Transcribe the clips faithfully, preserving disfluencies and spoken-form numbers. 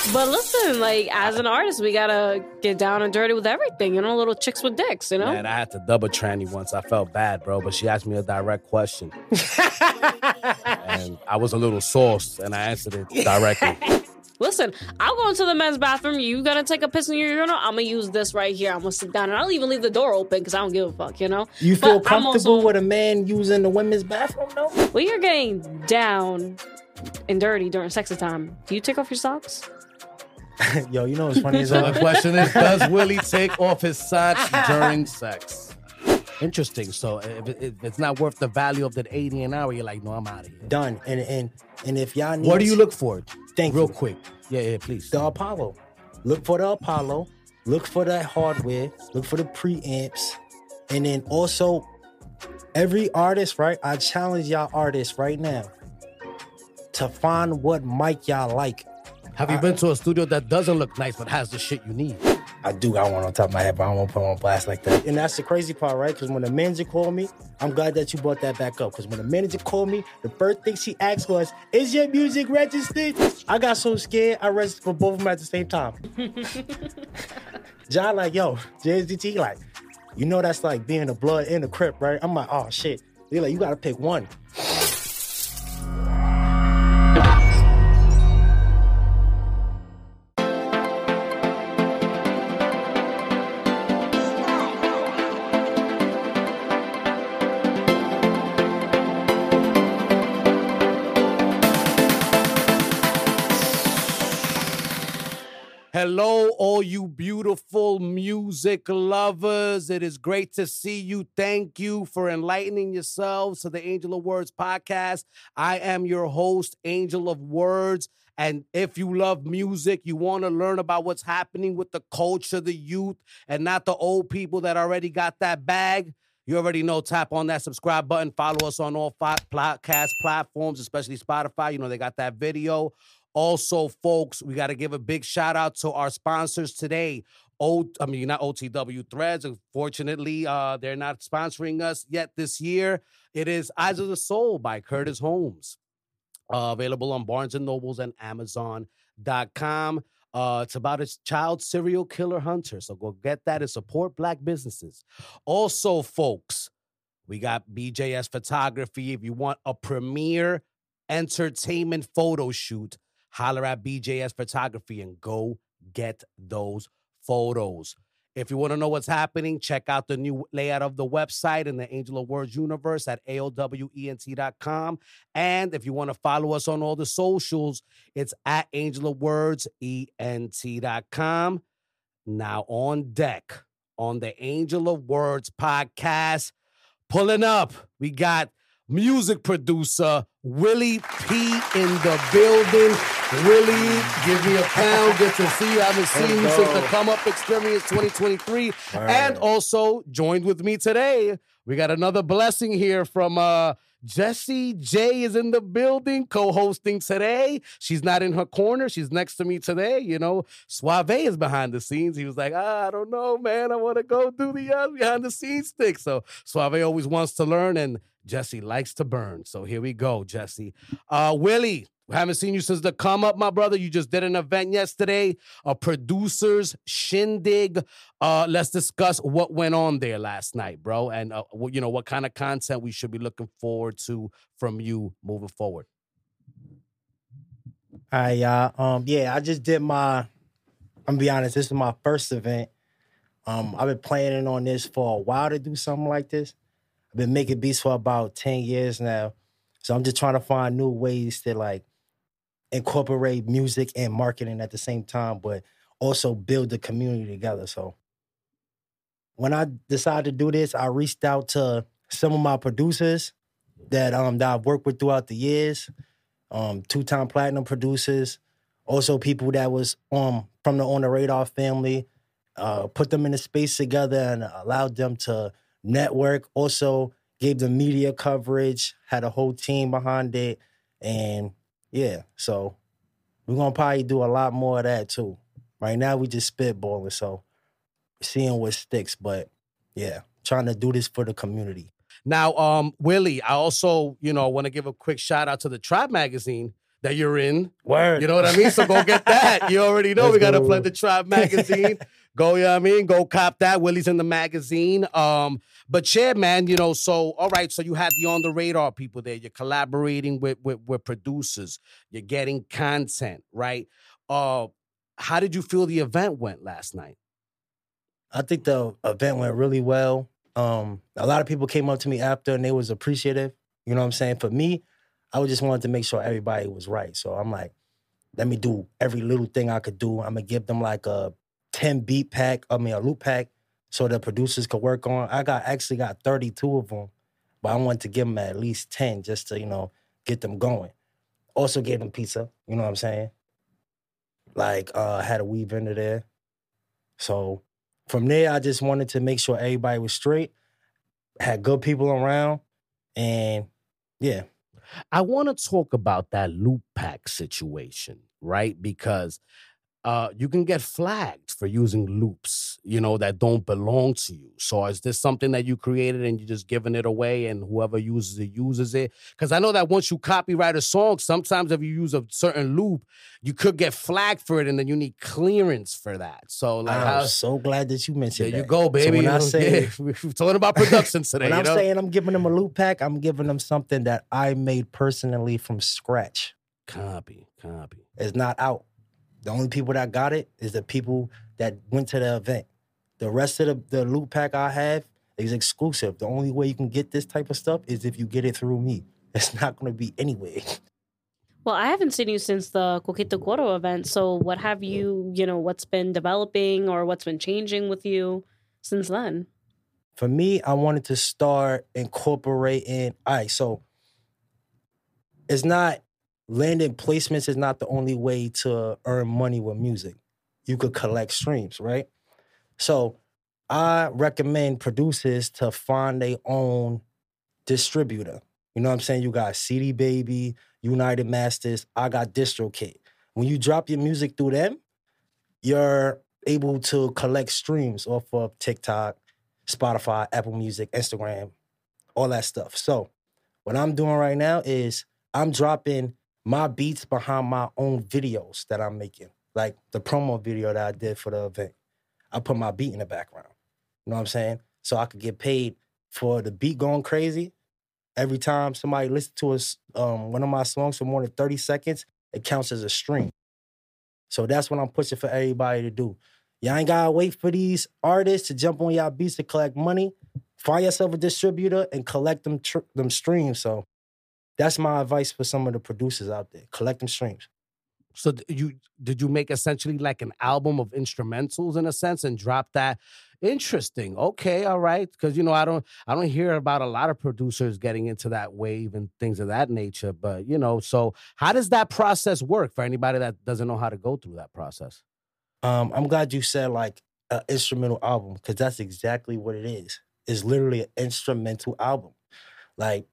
But listen, like, as an artist, we gotta get down and dirty with everything, you know, little chicks with dicks, you know? Man, I had to double tranny once. I felt bad, bro, but she asked me a direct question. And I was a little sauced, and I answered it directly. Listen, I'll go into the men's bathroom. You gonna take a piss in your urinal? I'm gonna use this right here. I'm gonna sit down, and I'll even leave the door open because I don't give a fuck, you know? You feel But I'm comfortable also- with a man using the women's bathroom, though? When you're getting down and dirty during sexy time, do you take off your socks? Yo, you know what's funny is So that the question is, does Willie take off his socks during sex? Interesting. So if, it, if it's not worth the value of that eighty an hour, you're like, no, I'm out of here. done. And and and if y'all need, What do you look for? Thank Real you. quick. Yeah, yeah, please. The Apollo. Look for the Apollo. Look for that hardware. Look for the preamps. And then also, every artist, right? I challenge y'all artists right now to find what mic y'all like. Have you I- been to a studio that doesn't look nice but has the shit you need? I do got one on top of my head, but I don't want to put it on blast like that. And that's the crazy part, right? Because when the manager called me, I'm glad that you brought that back up. Because when the manager called me, the first thing she asked was, is your music registered? I got so scared, I registered for both of them at the same time. John like, yo, J S D T, like, you know that's like being a blood in a crip, right? I'm like, oh, shit. They're like, you got to pick one. Hello, all you beautiful music lovers. It is great to see you. Thank you for enlightening yourselves to the Angel of Words podcast. I am your host, Angel of Words. And if you love music, you want to learn about what's happening with the culture, the youth, and not the old people that already got that bag, you already know, tap on that subscribe button. Follow us on all five podcast platforms, especially Spotify. You know, they got that video. Also, folks, we got to give a big shout out to our sponsors today. O, I mean, not O T W Threads. Unfortunately, uh, they're not sponsoring us yet this year. It is Eyes of the Soul by Curtis Holmes. Uh, available on Barnes and Nobles and Amazon dot com. Uh, it's about a child serial killer hunter. So go get that and support Black businesses. Also, folks, we got B J S Photography. If you want a premier entertainment photo shoot, holler at B J S Photography and go get those photos. If you want to know what's happening, check out the new layout of the website in the Angel of Words universe at A O W E N T dot com. And if you want to follow us on all the socials, it's at Angel of Words E N T dot com. Now on deck on the Angel of Words podcast, pulling up, we got music producer Willie P in the building. Willie, give me a pound. Good to see you. I haven't seen you since the Come Up Experience twenty twenty-three. Right. And also joined with me today, we got another blessing here from uh, Jessie J is in the building, co-hosting today. She's not in her corner. She's next to me today. You know, Suave is behind the scenes. He was like, ah, I don't know, man. I want to go do the uh, behind the scenes stick. So Suave always wants to learn, and Jessie likes to burn. So here we go, Jessie. Uh, Willie, we haven't seen you since the Come Up, my brother. You just did an event yesterday, a producers shindig. Uh, let's discuss what went on there last night, bro, and uh, you know what kind of content we should be looking forward to from you moving forward. All right, y'all. Um, yeah, I just did my, I'm gonna be honest, this is my first event. Um, I've been planning on this for a while to do something like this. I've been making beats for about ten years now. So I'm just trying to find new ways to like incorporate music and marketing at the same time, but also build the community together. So when I decided to do this, I reached out to some of my producers that um that I've worked with throughout the years, um, two-time platinum producers, also people that was um from the On the Radar family, uh, put them in a space together and allowed them to network, also gave them media coverage, had a whole team behind it, and yeah, so we're gonna probably do a lot more of that too. Right now we just spitballing, so seeing what sticks, but yeah, trying to do this for the community. Now, um, Willie, I also, you know, want to give a quick shout out to the Tribe magazine that you're in. Word. You know what I mean? So go get that. You already know Let's we got to go. play the Trap magazine. Go, you know what I mean? Go cop that. Willie's in the magazine. Um, but yeah, man, you know, so, all right, so you have the on the radar people there. You're collaborating with, with, with producers. You're getting content, right? Uh, how did you feel the event went last night? I think the event went really well. Um, a lot of people came up to me after and they was appreciative. You know what I'm saying? For me, I just wanted to make sure everybody was right. So I'm like, let me do every little thing I could do. I'm gonna give them like a ten beat pack, I mean a loop pack, so the producers could work on. I got actually got thirty-two of them, but I wanted to give them at least ten just to, you know, get them going. Also gave them pizza, you know what I'm saying? Like, uh, had a weed vendor there. So from there, I just wanted to make sure everybody was straight, had good people around, and yeah. I want to talk about that loop pack situation, right? Because uh, you can get flagged for using loops, you know, that don't belong to you. So is this something that you created and you're just giving it away and whoever uses it, uses it? Because I know that once you copyright a song, sometimes if you use a certain loop, you could get flagged for it and then you need clearance for that. So like, I'm how, so glad that you mentioned there that. you go, baby. So when You I know, say, yeah, we're talking about production today. when you I'm know? saying I'm giving them a loop pack, I'm giving them something that I made personally from scratch. Copy, copy. It's not out. The only people that got it is the people that went to the event. The rest of the, the loop pack I have is exclusive. The only way you can get this type of stuff is if you get it through me. It's not going to be anyway. Well, I haven't seen you since the Coquito Coro event. So what have you, you know, what's been developing or what's been changing with you since then? For me, I wanted to start incorporating, all right, so it's not, landing placements is not the only way to earn money with music. You could collect streams, right? So I recommend producers to find their own distributor. You know what I'm saying? You got C D Baby, United Masters, I got DistroKid. When you drop your music through them, you're able to collect streams off of TikTok, Spotify, Apple Music, Instagram, all that stuff. So what I'm doing right now is I'm dropping my beats behind my own videos that I'm making. Like the promo video that I did for the event. I put my beat in the background. You know what I'm saying? So I could get paid for the beat going crazy. Every time somebody listens to us, um, one of my songs for more than thirty seconds, it counts as a stream. So that's what I'm pushing for everybody to do. Y'all ain't gotta wait for these artists to jump on y'all beats to collect money. Find yourself a distributor and collect them tr- them streams. So that's my advice for some of the producers out there. Collect them streams. So th- you did you make essentially like an album of instrumentals in a sense and drop that? Interesting. Okay, all right. Because you know I don't I don't hear about a lot of producers getting into that wave and things of that nature. But you know, so how does that process work for anybody that doesn't know how to go through that process? Um, I'm glad you said like an instrumental album because that's exactly what it is. It's literally an instrumental album. Like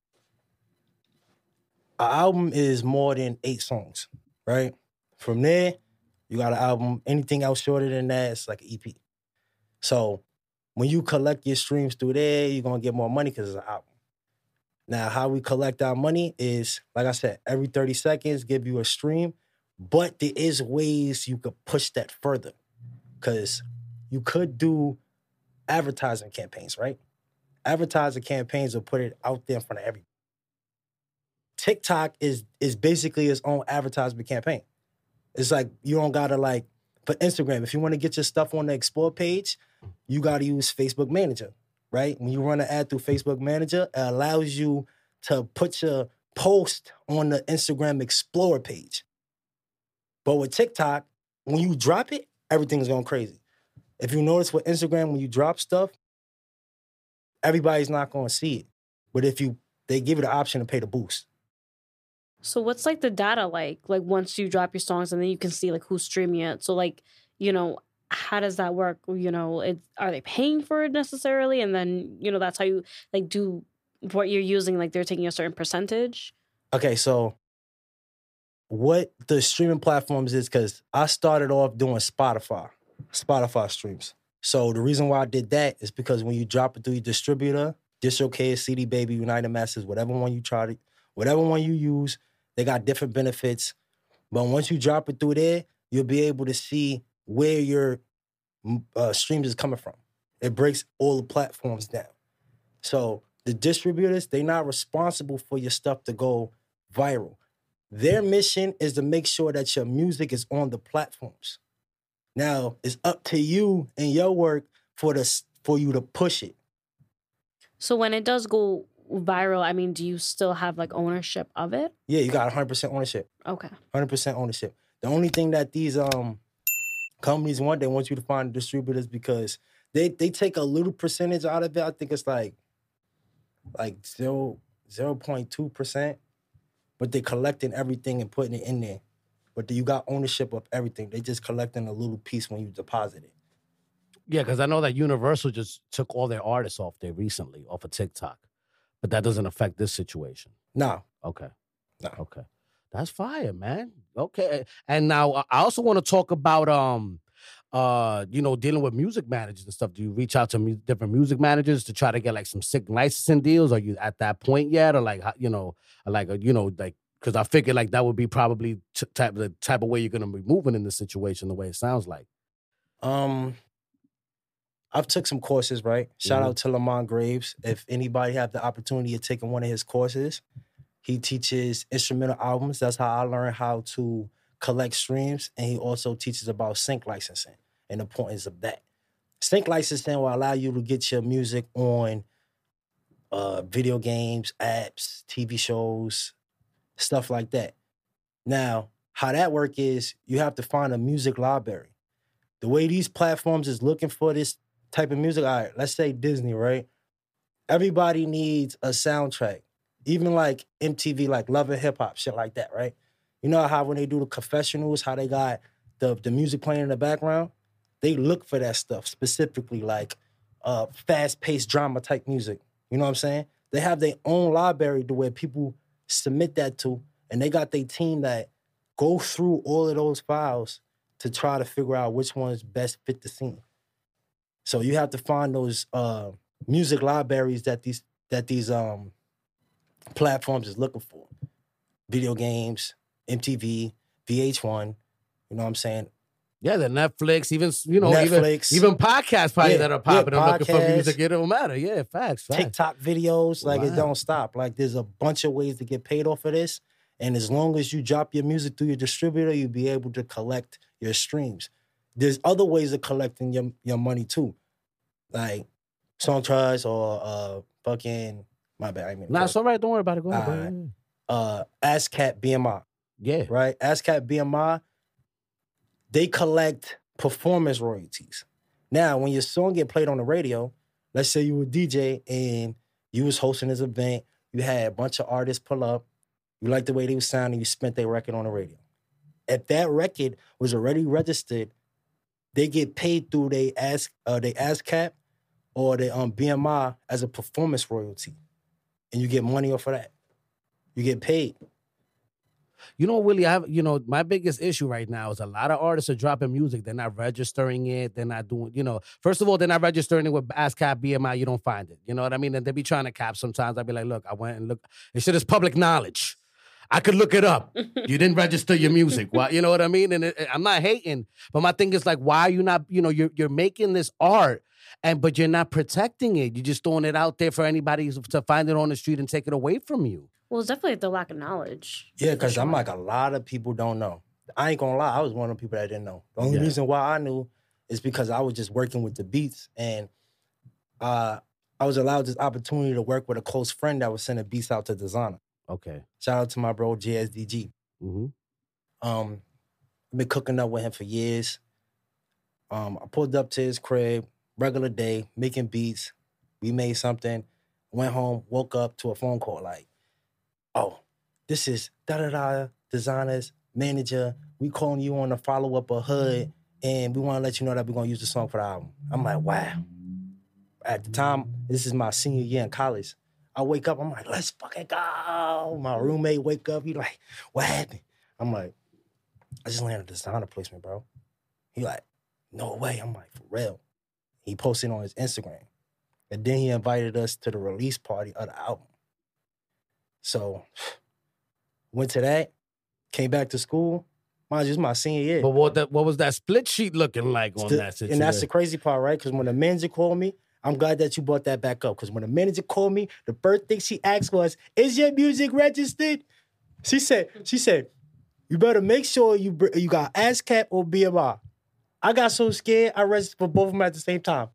an album is more than eight songs, right? From there, you got an album. Anything else shorter than that, it's like an E P. So when you collect your streams through there, you're going to get more money because it's an album. Now, how we collect our money is, like I said, every thirty seconds, give you a stream. But there is ways you could push that further because you could do advertising campaigns, right? Advertising campaigns will put it out there in front of everybody. TikTok is is basically its own advertisement campaign. It's like you don't gotta like, for Instagram, if you want to get your stuff on the Explore page, you gotta use Facebook Manager, right? When you run an ad through Facebook Manager, it allows you to put your post on the Instagram Explorer page. But with TikTok, when you drop it, everything's going crazy. If you notice with Instagram, when you drop stuff, everybody's not going to see it. But if you, they give you the option to pay the boost. So what's like the data like? Like once you drop your songs and then you can see like who's streaming it. So like, you know, how does that work? You know, it, are they paying for it necessarily? And then, you know, that's how you like do what you're using. Like they're taking a certain percentage. Okay, so what the streaming platforms is, because I started off doing Spotify, Spotify streams. So the reason why I did that is because when you drop it through your distributor, DistroKid, C D Baby, United Masters, whatever one you try to, whatever one you use, they got different benefits. But once you drop it through there, you'll be able to see where your uh, streams is coming from. It breaks all the platforms down. So the distributors, they're not responsible for your stuff to go viral. Their mission is to make sure that your music is on the platforms. Now, it's up to you and your work for the, for you to push it. So when it does go viral, I mean, do you still have like ownership of it? Yeah, you got one hundred percent ownership. Okay. one hundred percent ownership. The only thing that these um companies want, they want you to find distributors because they they take a little percentage out of it. I think it's like like zero zero point two percent, but they're collecting everything and putting it in there. But you got ownership of everything. They just collecting a little piece when you deposit it. Yeah, because I know that Universal just took all their artists off there recently, off of TikTok. But that doesn't affect this situation. No. Okay. No. Okay. That's fire, man. Okay. And now I also want to talk about um uh you know dealing with music managers and stuff. Do you reach out to mu- different music managers to try to get like some sick licensing deals? Are you at that point yet, or like how- you know like uh, you know like because I figured like that would be probably t- type the type of way you're gonna be moving in this situation. The way it sounds like. Um, I've took some courses, right? Shout Mhm. out to Lamont Graves. If anybody have the opportunity of taking one of his courses, he teaches instrumental albums. That's how I learned how to collect streams. And he also teaches about sync licensing and the importance of that. Sync licensing will allow you to get your music on uh, video games, apps, T V shows, stuff like that. Now, how that work is you have to find a music library. The way these platforms is looking for this type of music, all right, let's say Disney, right? Everybody needs a soundtrack. Even like M T V, like Love and Hip Hop, shit like that, right? You know how when they do the confessionals, how they got the, the music playing in the background? They look for that stuff specifically, like uh, fast-paced drama type music. You know what I'm saying? They have their own library to where people submit that to, and they got their team that go through all of those files to try to figure out which ones best fit the scene. So you have to find those uh, music libraries that these that these um, platforms is looking for. Video games, M T V, V H one, you know what I'm saying? Yeah, the Netflix, even you know, Netflix. even even podcasts probably Yeah, that are popping yeah, and looking for podcasts. music. It don't matter. Yeah, facts, facts. TikTok videos, like it Wow. don't stop. Like there's a bunch of ways to get paid off of this. And as long as you drop your music through your distributor, you'll be able to collect your streams. There's other ways of collecting your, your money too. Like Song Trust or uh fucking my bad. I mean Nah, it's all right. Don't worry about it. Go ahead. Go All ahead. uh ASCAP B M I, Yeah. right? ASCAP B M I, they collect performance royalties. Now, when your song get played on the radio, let's say you were a D J and you was hosting this event, you had a bunch of artists pull up, you liked the way they was sounding, you spent their record on the radio. If that record was already registered, they get paid through they ask uh they ASCAP or the um B M I as a performance royalty. And you get money off of that. You get paid. You know, Willie, I have, you know, my biggest issue right now is a lot of artists are dropping music. They're not registering it. They're not doing, you know, first of all, they're not registering it with ASCAP, B M I. You don't find it. You know what I mean? And they be trying to cap sometimes. I'd be like, look, I went and look. This shit is public knowledge. I could look it up. You didn't register your music. Well, you know what I mean? And it, I'm not hating, but my thing is like, why are you not, you know, you're, you're making this art and, but you're not protecting it. You're just throwing it out there for anybody to find it on the street and take it away from you. Well, it's definitely the lack of knowledge. Yeah, because for I'm sure. like, a lot of people don't know. I ain't gonna lie, I was one of the people that didn't know. The only Yeah. reason why I knew is because I was just working with the beats, and uh, I was allowed this opportunity to work with a close friend that was sending beats out to Designer. Okay. Shout out to my bro, J S D G. Mm-hmm. Um, I've been cooking up with him for years. Um, I pulled up to his crib, regular day, making beats. We made something, went home, woke up to a phone call like, oh, this is da-da-da, Designer's manager. We calling you on the follow-up of Hood, and we want to let you know that we're going to use the song for the album. I'm like, wow. At the time, this is my senior year in college. I wake up, I'm like, let's fucking go. My roommate wake up, he like, what happened? I'm like, I just landed a Designer placement, bro. He like, no way. I'm like, for real. He posted on his Instagram. And then he invited us to the release party of the album. So, went to that, came back to school, Mind you, it's my senior year. But what that what was that split sheet looking like on The- that situation? and that's the crazy part, right? Because when the manager called me, I'm glad that you brought that back up. Because when the manager called me, the first thing she asked was, "Is your music registered?" She said, "She said, you better make sure you br- you got ASCAP or B M I." I got so scared, I registered for both of them at the same time.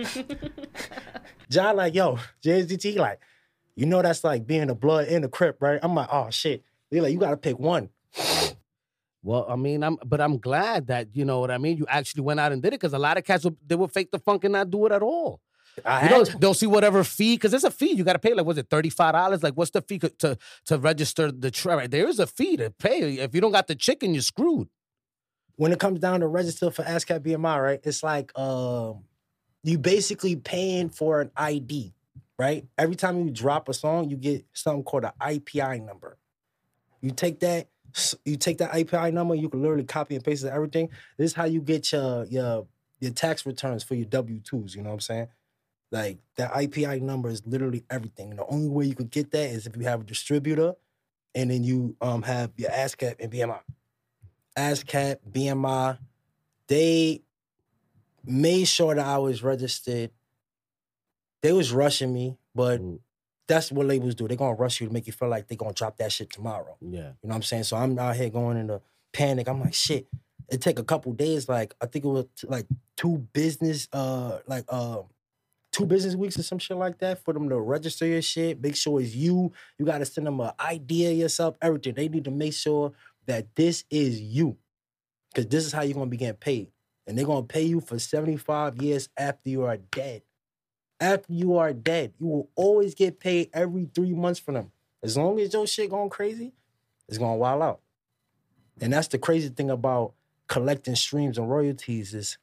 John like, yo, J S D T like, you know that's like being a blood in the Crip, right? I'm like, oh shit. They're like, you gotta pick one. Well, I mean, I'm but I'm glad that, you know what I mean, you actually went out and did it, because a lot of cats will, they will fake the funk and not do it at all. I You had know, to. they'll see whatever fee, because there's a fee. You got to pay, like, was it thirty-five dollars? Like, what's the fee co- to to register the track? There is a fee to pay. If you don't got the chicken, you're screwed. When it comes down to register for ASCAP B M I, right? It's like um, you basically paying for an I D, right? Every time you drop a song, you get something called an I P I number. You take that, you take that I P I number, you can literally copy and paste it to everything. This is how you get your your your tax returns for your W two's. You know what I'm saying? Like that I P I number is literally everything. And the only way you could get that is if you have a distributor, and then you um have your ASCAP and B M I. ASCAP, B M I, they made sure that I was registered. They was rushing me, but Mm. that's what labels do. They're gonna rush you to make you feel like they're gonna drop that shit tomorrow. Yeah. You know what I'm saying? So I'm out here going into panic. I'm like, shit. It take a couple days. Like I think it was t- like two business, uh, like uh, two business weeks or some shit like that for them to register your shit. Make sure it's you. You got to send them an idea of yourself. Everything. They need to make sure that this is you, because this is how you're gonna be getting paid, and they're gonna pay you for seventy-five years after you are dead. After you are dead, you will always get paid every three months from them. As long as your shit going crazy, it's gonna wild out. And that's the crazy thing about collecting streams and royalties is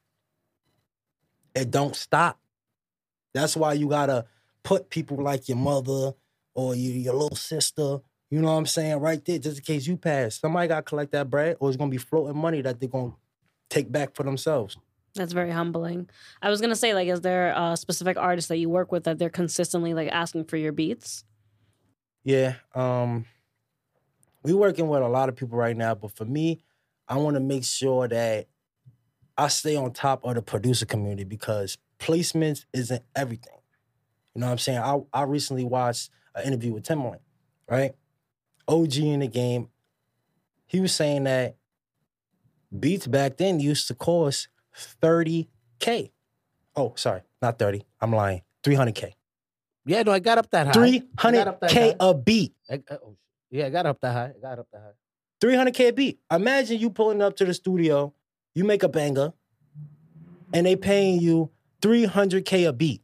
it don't stop. That's why you gotta put people like your mother or your, your little sister, you know what I'm saying, right there, just in case you pass. Somebody gotta collect that bread, or it's gonna be floating money that they're gonna take back for themselves. That's very humbling. I was gonna say, like, is there a specific artist that you work with that they're consistently like asking for your beats? Yeah, um, we working with a lot of people right now, but for me, I want to make sure that I stay on top of the producer community, because placements isn't everything. You know what I'm saying? I, I recently watched an interview with Timbaland, right? O G in the game. He was saying that beats back then used to cost thirty K. Oh, sorry, not thirty. I'm lying. three hundred K. Yeah, no, I got up that high. three I got hundred up that K high. a beat. I, I, oh, yeah, I got up that high. I got up that high. three hundred K a beat. Imagine you pulling up to the studio, you make a banger, and they paying you three hundred K a beat.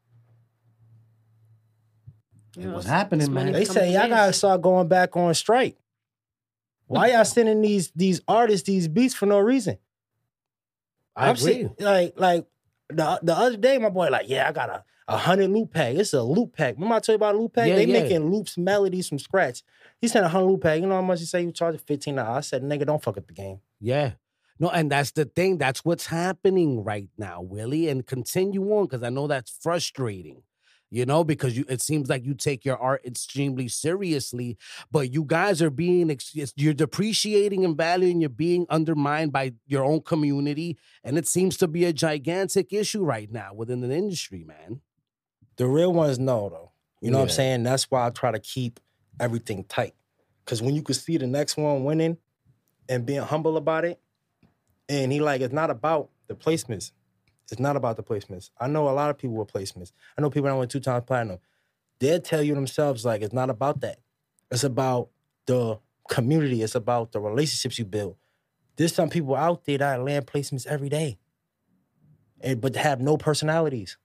You know, What's it's- happening, it's money man? They becoming say y'all days. gotta start going back on strike. Why y'all sending these these artists these beats for no reason? I I'm agree. saying, like, like the the other day, my boy, like, yeah, I got a, a hundred loop pack. It's a loop pack. Remember I told you about a loop pack? Yeah, they yeah. making loops, melodies from scratch. He said a hundred loop pack. You know how much he said you charge fifteen dollars? I said, nigga, don't fuck up the game. Yeah. No, and that's the thing. That's what's happening right now, Willie. And continue on, because I know that's frustrating. You know, because you it seems like you take your art extremely seriously, but you guys are being ex- you're depreciating and valuing, you're being undermined by your own community, and it seems to be a gigantic issue right now within the industry, man. The real ones know, though. You know what I'm Yeah. saying? That's why I try to keep everything tight. Because when you could see the next one winning and being humble about it, and he like, it's not about the placements. It's not about the placements. I know a lot of people with placements. I know people that went two times platinum. They'll tell you themselves, like, it's not about that. It's about the community. It's about the relationships you build. There's some people out there that land placements every day, and but have no personalities.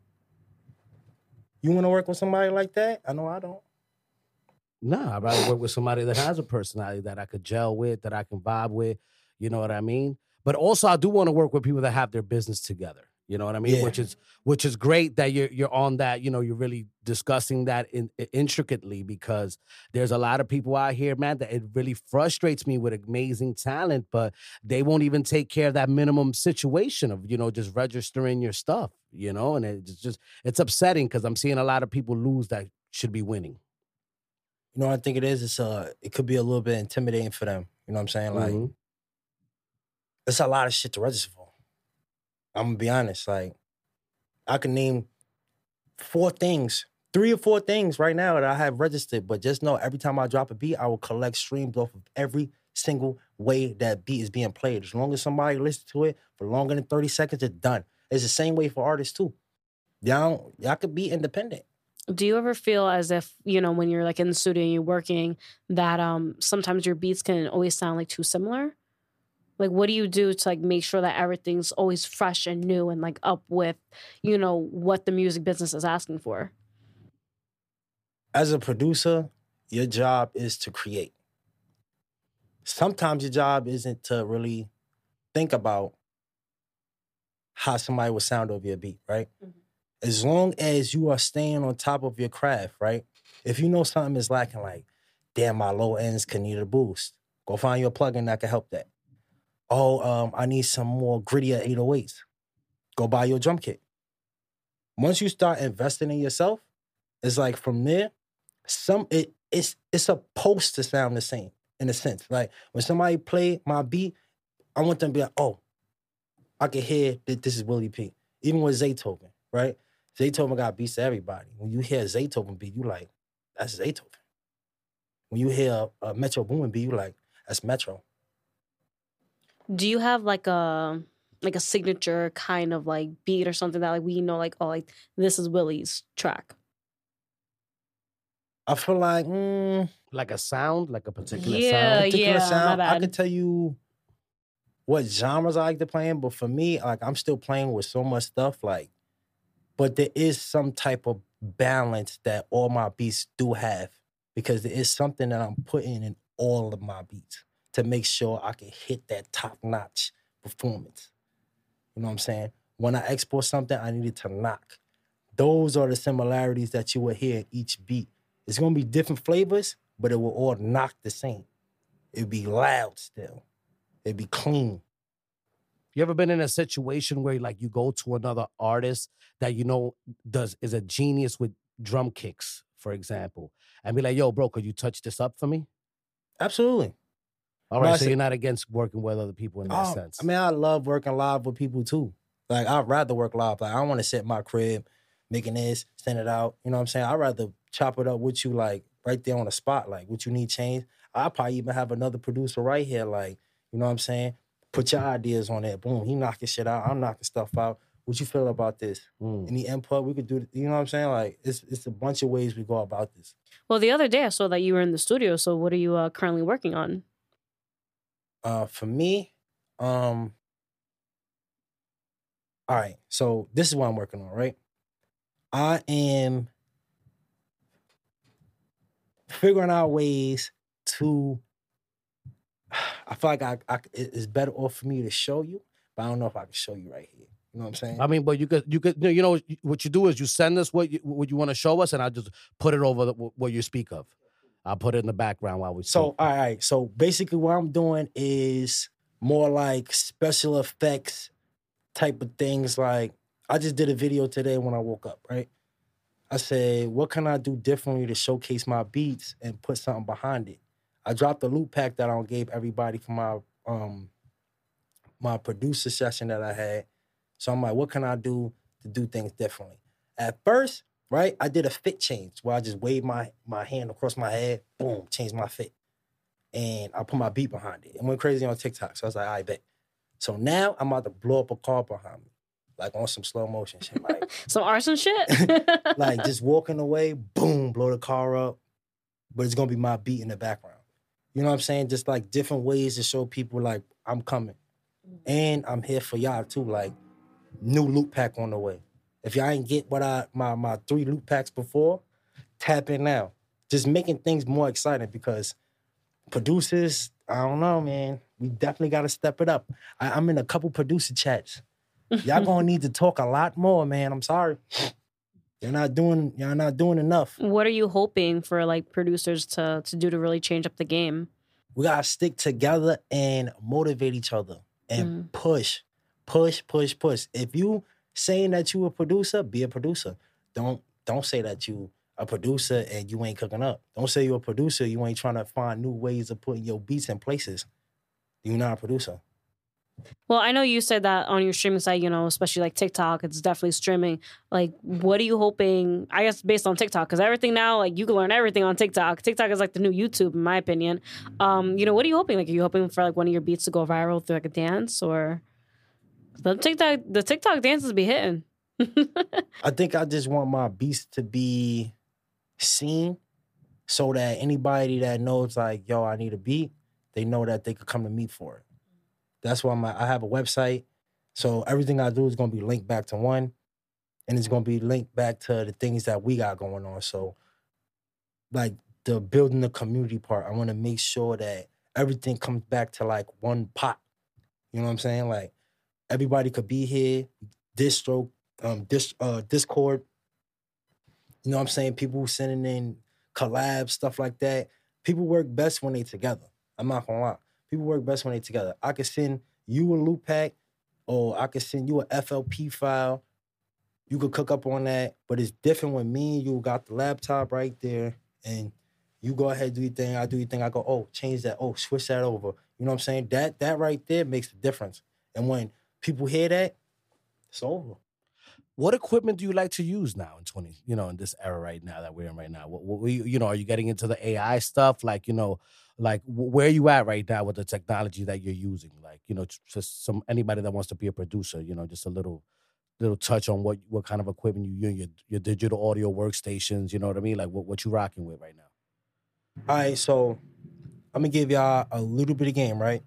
You want to work with somebody like that? I know I don't. Nah, I'd rather work with somebody that has a personality that I could gel with, that I can vibe with. You know what I mean? But also, I do want to work with people that have their business together. You know what I mean? Yeah. Which is which is great that you're you're on that. You know, you're really discussing that in, intricately, because there's a lot of people out here, man, that it really frustrates me with amazing talent, but they won't even take care of that minimum situation of, you know, just registering your stuff. You know, and it's just it's upsetting because I'm seeing a lot of people lose that should be winning. You know what I think it is? It's uh, it could be a little bit intimidating for them. You know what I'm saying? Like, Mhm. it's a lot of shit to register for. I'm gonna be honest. Like, I can name four things, three or four things right now that I have registered, but just know every time I drop a beat, I will collect streams off of every single way that beat is being played. As long as somebody listens to it for longer than thirty seconds, it's done. It's the same way for artists too. Y'all, y'all could be independent. Do you ever feel as if, you know, when you're like in the studio and you're working, that um sometimes your beats can always sound like too similar? Like, what do you do to like make sure that everything's always fresh and new and like up with, you know, what the music business is asking for? As a producer, your job is to create. Sometimes your job isn't to really think about how somebody would sound over your beat, right? Mm-hmm. As long as you are staying on top of your craft, right? If you know something is lacking, like, damn, my low ends can need a boost, go find your plugin that can help that. Oh, um, I need some more grittier eight oh eights. Go buy your drum kit. Once you start investing in yourself, it's like from there, some it it's it's supposed to sound the same in a sense. Like when somebody play my beat, I want them to be like, oh, I can hear that this is Willie P. Even with Zaytoven, right? Zaytoven got beats to everybody. When you hear a Zaytoven beat, you like, that's Zaytoven. When you hear a, a Metro Boomin beat, you like, that's Metro. Do you have like a like a signature kind of like beat or something that like we know like, oh, like this is Willie's track? I feel like mm, like a sound, like a particular yeah, sound. Particular yeah, sound. my I bad. can tell you what genres I like to play in, but for me, like I'm still playing with so much stuff. Like, but there is some type of balance that all my beats do have, because there is something that I'm putting in all of my beats to make sure I can hit that top-notch performance. You know what I'm saying? When I export something, I need it to knock. Those are the similarities that you will hear in each beat. It's going to be different flavors, but it will all knock the same. It'll be loud still. It'll be clean. You ever been in a situation where like you go to another artist that you know does is a genius with drum kicks, for example, and be like, yo, bro, could you touch this up for me? Absolutely. All right, so you're not against working with other people in that oh, sense. I mean, I love working live with people too. Like, I'd rather work live. Like, I don't want to sit in my crib making this, send it out. You know what I'm saying? I'd rather chop it up with you, like, right there on the spot. Like, what you need changed. I'll probably even have another producer right here, like, you know what I'm saying? Put your ideas on that. Boom, he knocking shit out. I'm knocking stuff out. What you feel about this? Mm. Any input? We could do, you know what I'm saying? Like, it's it's a bunch of ways we go about this. Well, the other day I saw that you were in the studio. So what are you uh, currently working on? Uh, for me, um, all right, so this is what I'm working on, right? I am figuring out ways to, I feel like I, I it's better off for me to show you, but I don't know if I can show you right here. You know what I'm saying? I mean, but you could, you could, you know, what you do is you send us what you, what you want to show us, and I'll just put it over the, what you speak of. I'll put it in the background while we speak. So, all right. So basically what I'm doing is more like special effects type of things. Like, I just did a video today when I woke up, right? I said, what can I do differently to showcase my beats and put something behind it? I dropped a loop pack that I gave everybody for my um my producer session that I had. So I'm like, what can I do to do things differently? At first, right, I did a fit change where I just waved my, my hand across my head, boom, changed my fit. And I put my beat behind it. It went crazy on TikTok. So I was like, I bet. So now I'm about to blow up a car behind me, like on some slow motion shit. Like some arson shit? Like just walking away, boom, blow the car up. But it's going to be my beat in the background. You know what I'm saying? Just like different ways to show people like I'm coming. And I'm here for y'all too. Like, new loop pack on the way. If y'all ain't get what I my my three loop packs before, tap in now. Just making things more exciting, because producers, I don't know, man. We definitely got to step it up. I, I'm in a couple producer chats. Y'all gonna need to talk a lot more, man. I'm sorry. You're not doing. You're not doing enough. What are you hoping for, like, producers to to do to really change up the game? We gotta stick together and motivate each other and mm. push, push, push, push. If you saying that you a producer, be a producer. Don't don't say that you a producer and you ain't cooking up. Don't say you're a producer, you ain't trying to find new ways of putting your beats in places. You're not a producer. Well, I know you said that on your streaming site, you know, especially like TikTok, it's definitely streaming. Like, what are you hoping? I guess based on TikTok, because everything now, like, you can learn everything on TikTok. TikTok is like the new YouTube, in my opinion. Um, you know, what are you hoping? Like, are you hoping for like one of your beats to go viral through like a dance, or the TikTok? The TikTok dances be hitting. I think I just want my beats to be seen, so that anybody that knows like, yo, I need a beat, they know that they could come to me for it. That's why I'm, I have a website. So everything I do is going to be linked back to one, and it's going to be linked back to the things that we got going on. So like the building the community part, I want to make sure that everything comes back to like one pot. You know what I'm saying? Like everybody could be here, distro, um, dis, uh, Discord. You know what I'm saying? People sending in collabs, stuff like that. People work best when they together. I'm not gonna lie. People work best when they together. I could send you a loop pack, or I could send you a F L P file. You could cook up on that, but it's different when me and you got the laptop right there, and you go ahead, do your thing, I do your thing, I go, oh, change that, oh, switch that over. You know what I'm saying? That that right there makes the difference. And when people hear that, it's over. What equipment do you like to use now in twenty, you know, in this era right now that we're in right now? What, what you, you know, are you getting into the A I stuff? Like, you know, like where are you at right now with the technology that you're using? Like, you know, just some anybody that wants to be a producer, you know, just a little little touch on what what kind of equipment you use, your your digital audio workstations, you know what I mean? Like what, what you rocking with right now? All right, so I'm gonna give y'all a little bit of game, right?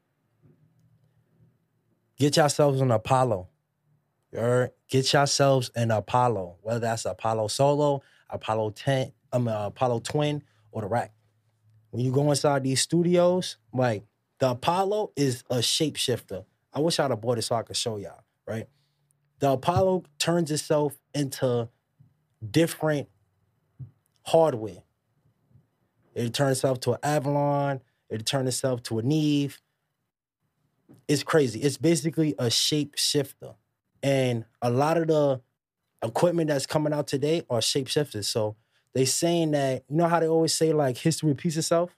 Get yourselves an Apollo. You heard? Get yourselves an Apollo, whether that's Apollo Solo, Apollo ten, um, uh, Apollo Twin, or the Rack. When you go inside these studios, like the Apollo is a shapeshifter. I wish I'd have bought it so I could show y'all, right? The Apollo turns itself into different hardware. It'll turn itself to an Avalon. It'll turn itself to a Neve. It's crazy. It's basically a shapeshifter. And a lot of the equipment that's coming out today are shapeshifters. So they saying that, you know how they always say like history repeats itself?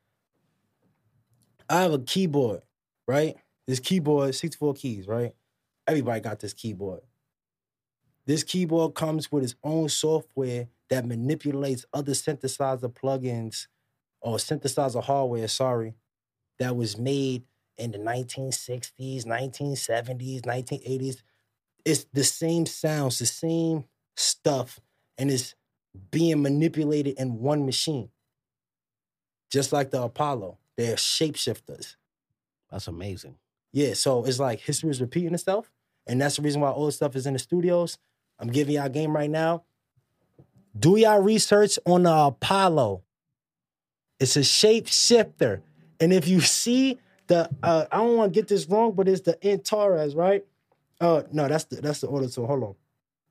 I have a keyboard, right? This keyboard, sixty-four keys, right? Everybody got this keyboard. This keyboard comes with its own software that manipulates other synthesizer plugins or synthesizer hardware, sorry, that was made in the nineteen sixties, nineteen seventies, nineteen eighties. It's the same sounds, the same stuff, and it's being manipulated in one machine. Just like the Apollo. They're shapeshifters. That's amazing. Yeah, so it's like history is repeating itself, and that's the reason why all this stuff is in the studios. I'm giving y'all a game right now. Do y'all research on the Apollo. It's a shapeshifter. And if you see the, uh, I don't want to get this wrong, but it's the Antares, right? Uh, no, that's the that's the order. So hold on.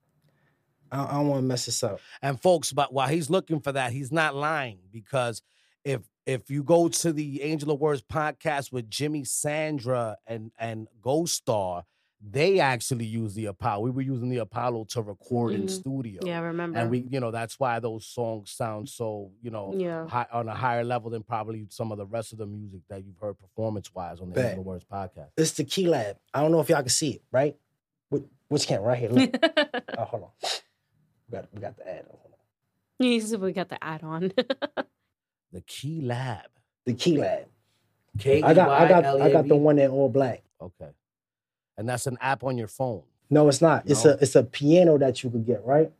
I, I don't want to mess this up. And folks, but while he's looking for that, he's not lying, because if if you go to the Angel of Words podcast with Jimmy Sandra and and Ghost Star, they actually use the Apollo. We were using the Apollo to record Mhm. in studio. Yeah, I remember. And we, you know, that's why those songs sound so, you know, Yeah. high, on a higher level than probably some of the rest of the music that you've heard performance-wise on the Bet. Angel of Words podcast. It's the Key Lab. I don't know if y'all can see it, right? Which, which camera? Right here. Look. Oh, hold on. We got, we got the ad on. Hold on. You said we got the add on. The Key Lab. The Key Lab. K E Y I got, I got, L A I got the B? one in all black. Okay. And that's an app on your phone. No, it's not. It's No? a, it's a piano that you could get, right?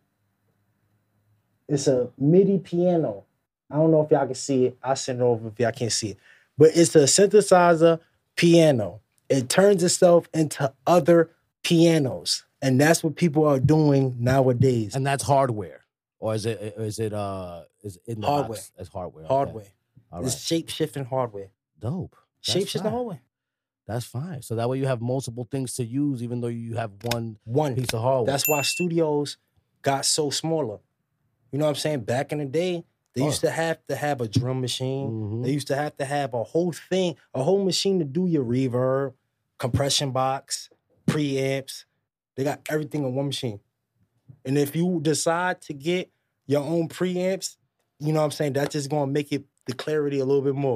It's a MIDI piano. I don't know if y'all can see it. I'll send it over if y'all can't see it. But it's a synthesizer piano. It turns itself into other pianos. And that's what people are doing nowadays. And that's hardware. Or is it is it uh is it in the Hardware. box? It's hardware. okay. Hardware. All It's right. shape-shifting hardware. Dope. That's Shape-shifting fine. hardware. That's fine. So that way you have multiple things to use, even though you have one One. piece of hardware. That's why studios got so smaller. You know what I'm saying? Back in the day, they Oh. used to have to have a drum machine. Mhm. They used to have to have a whole thing, a whole machine to do your reverb, compression box, preamps. They got everything in one machine. And if you decide to get your own preamps, you know what I'm saying? That's just gonna make it the clarity a little bit more.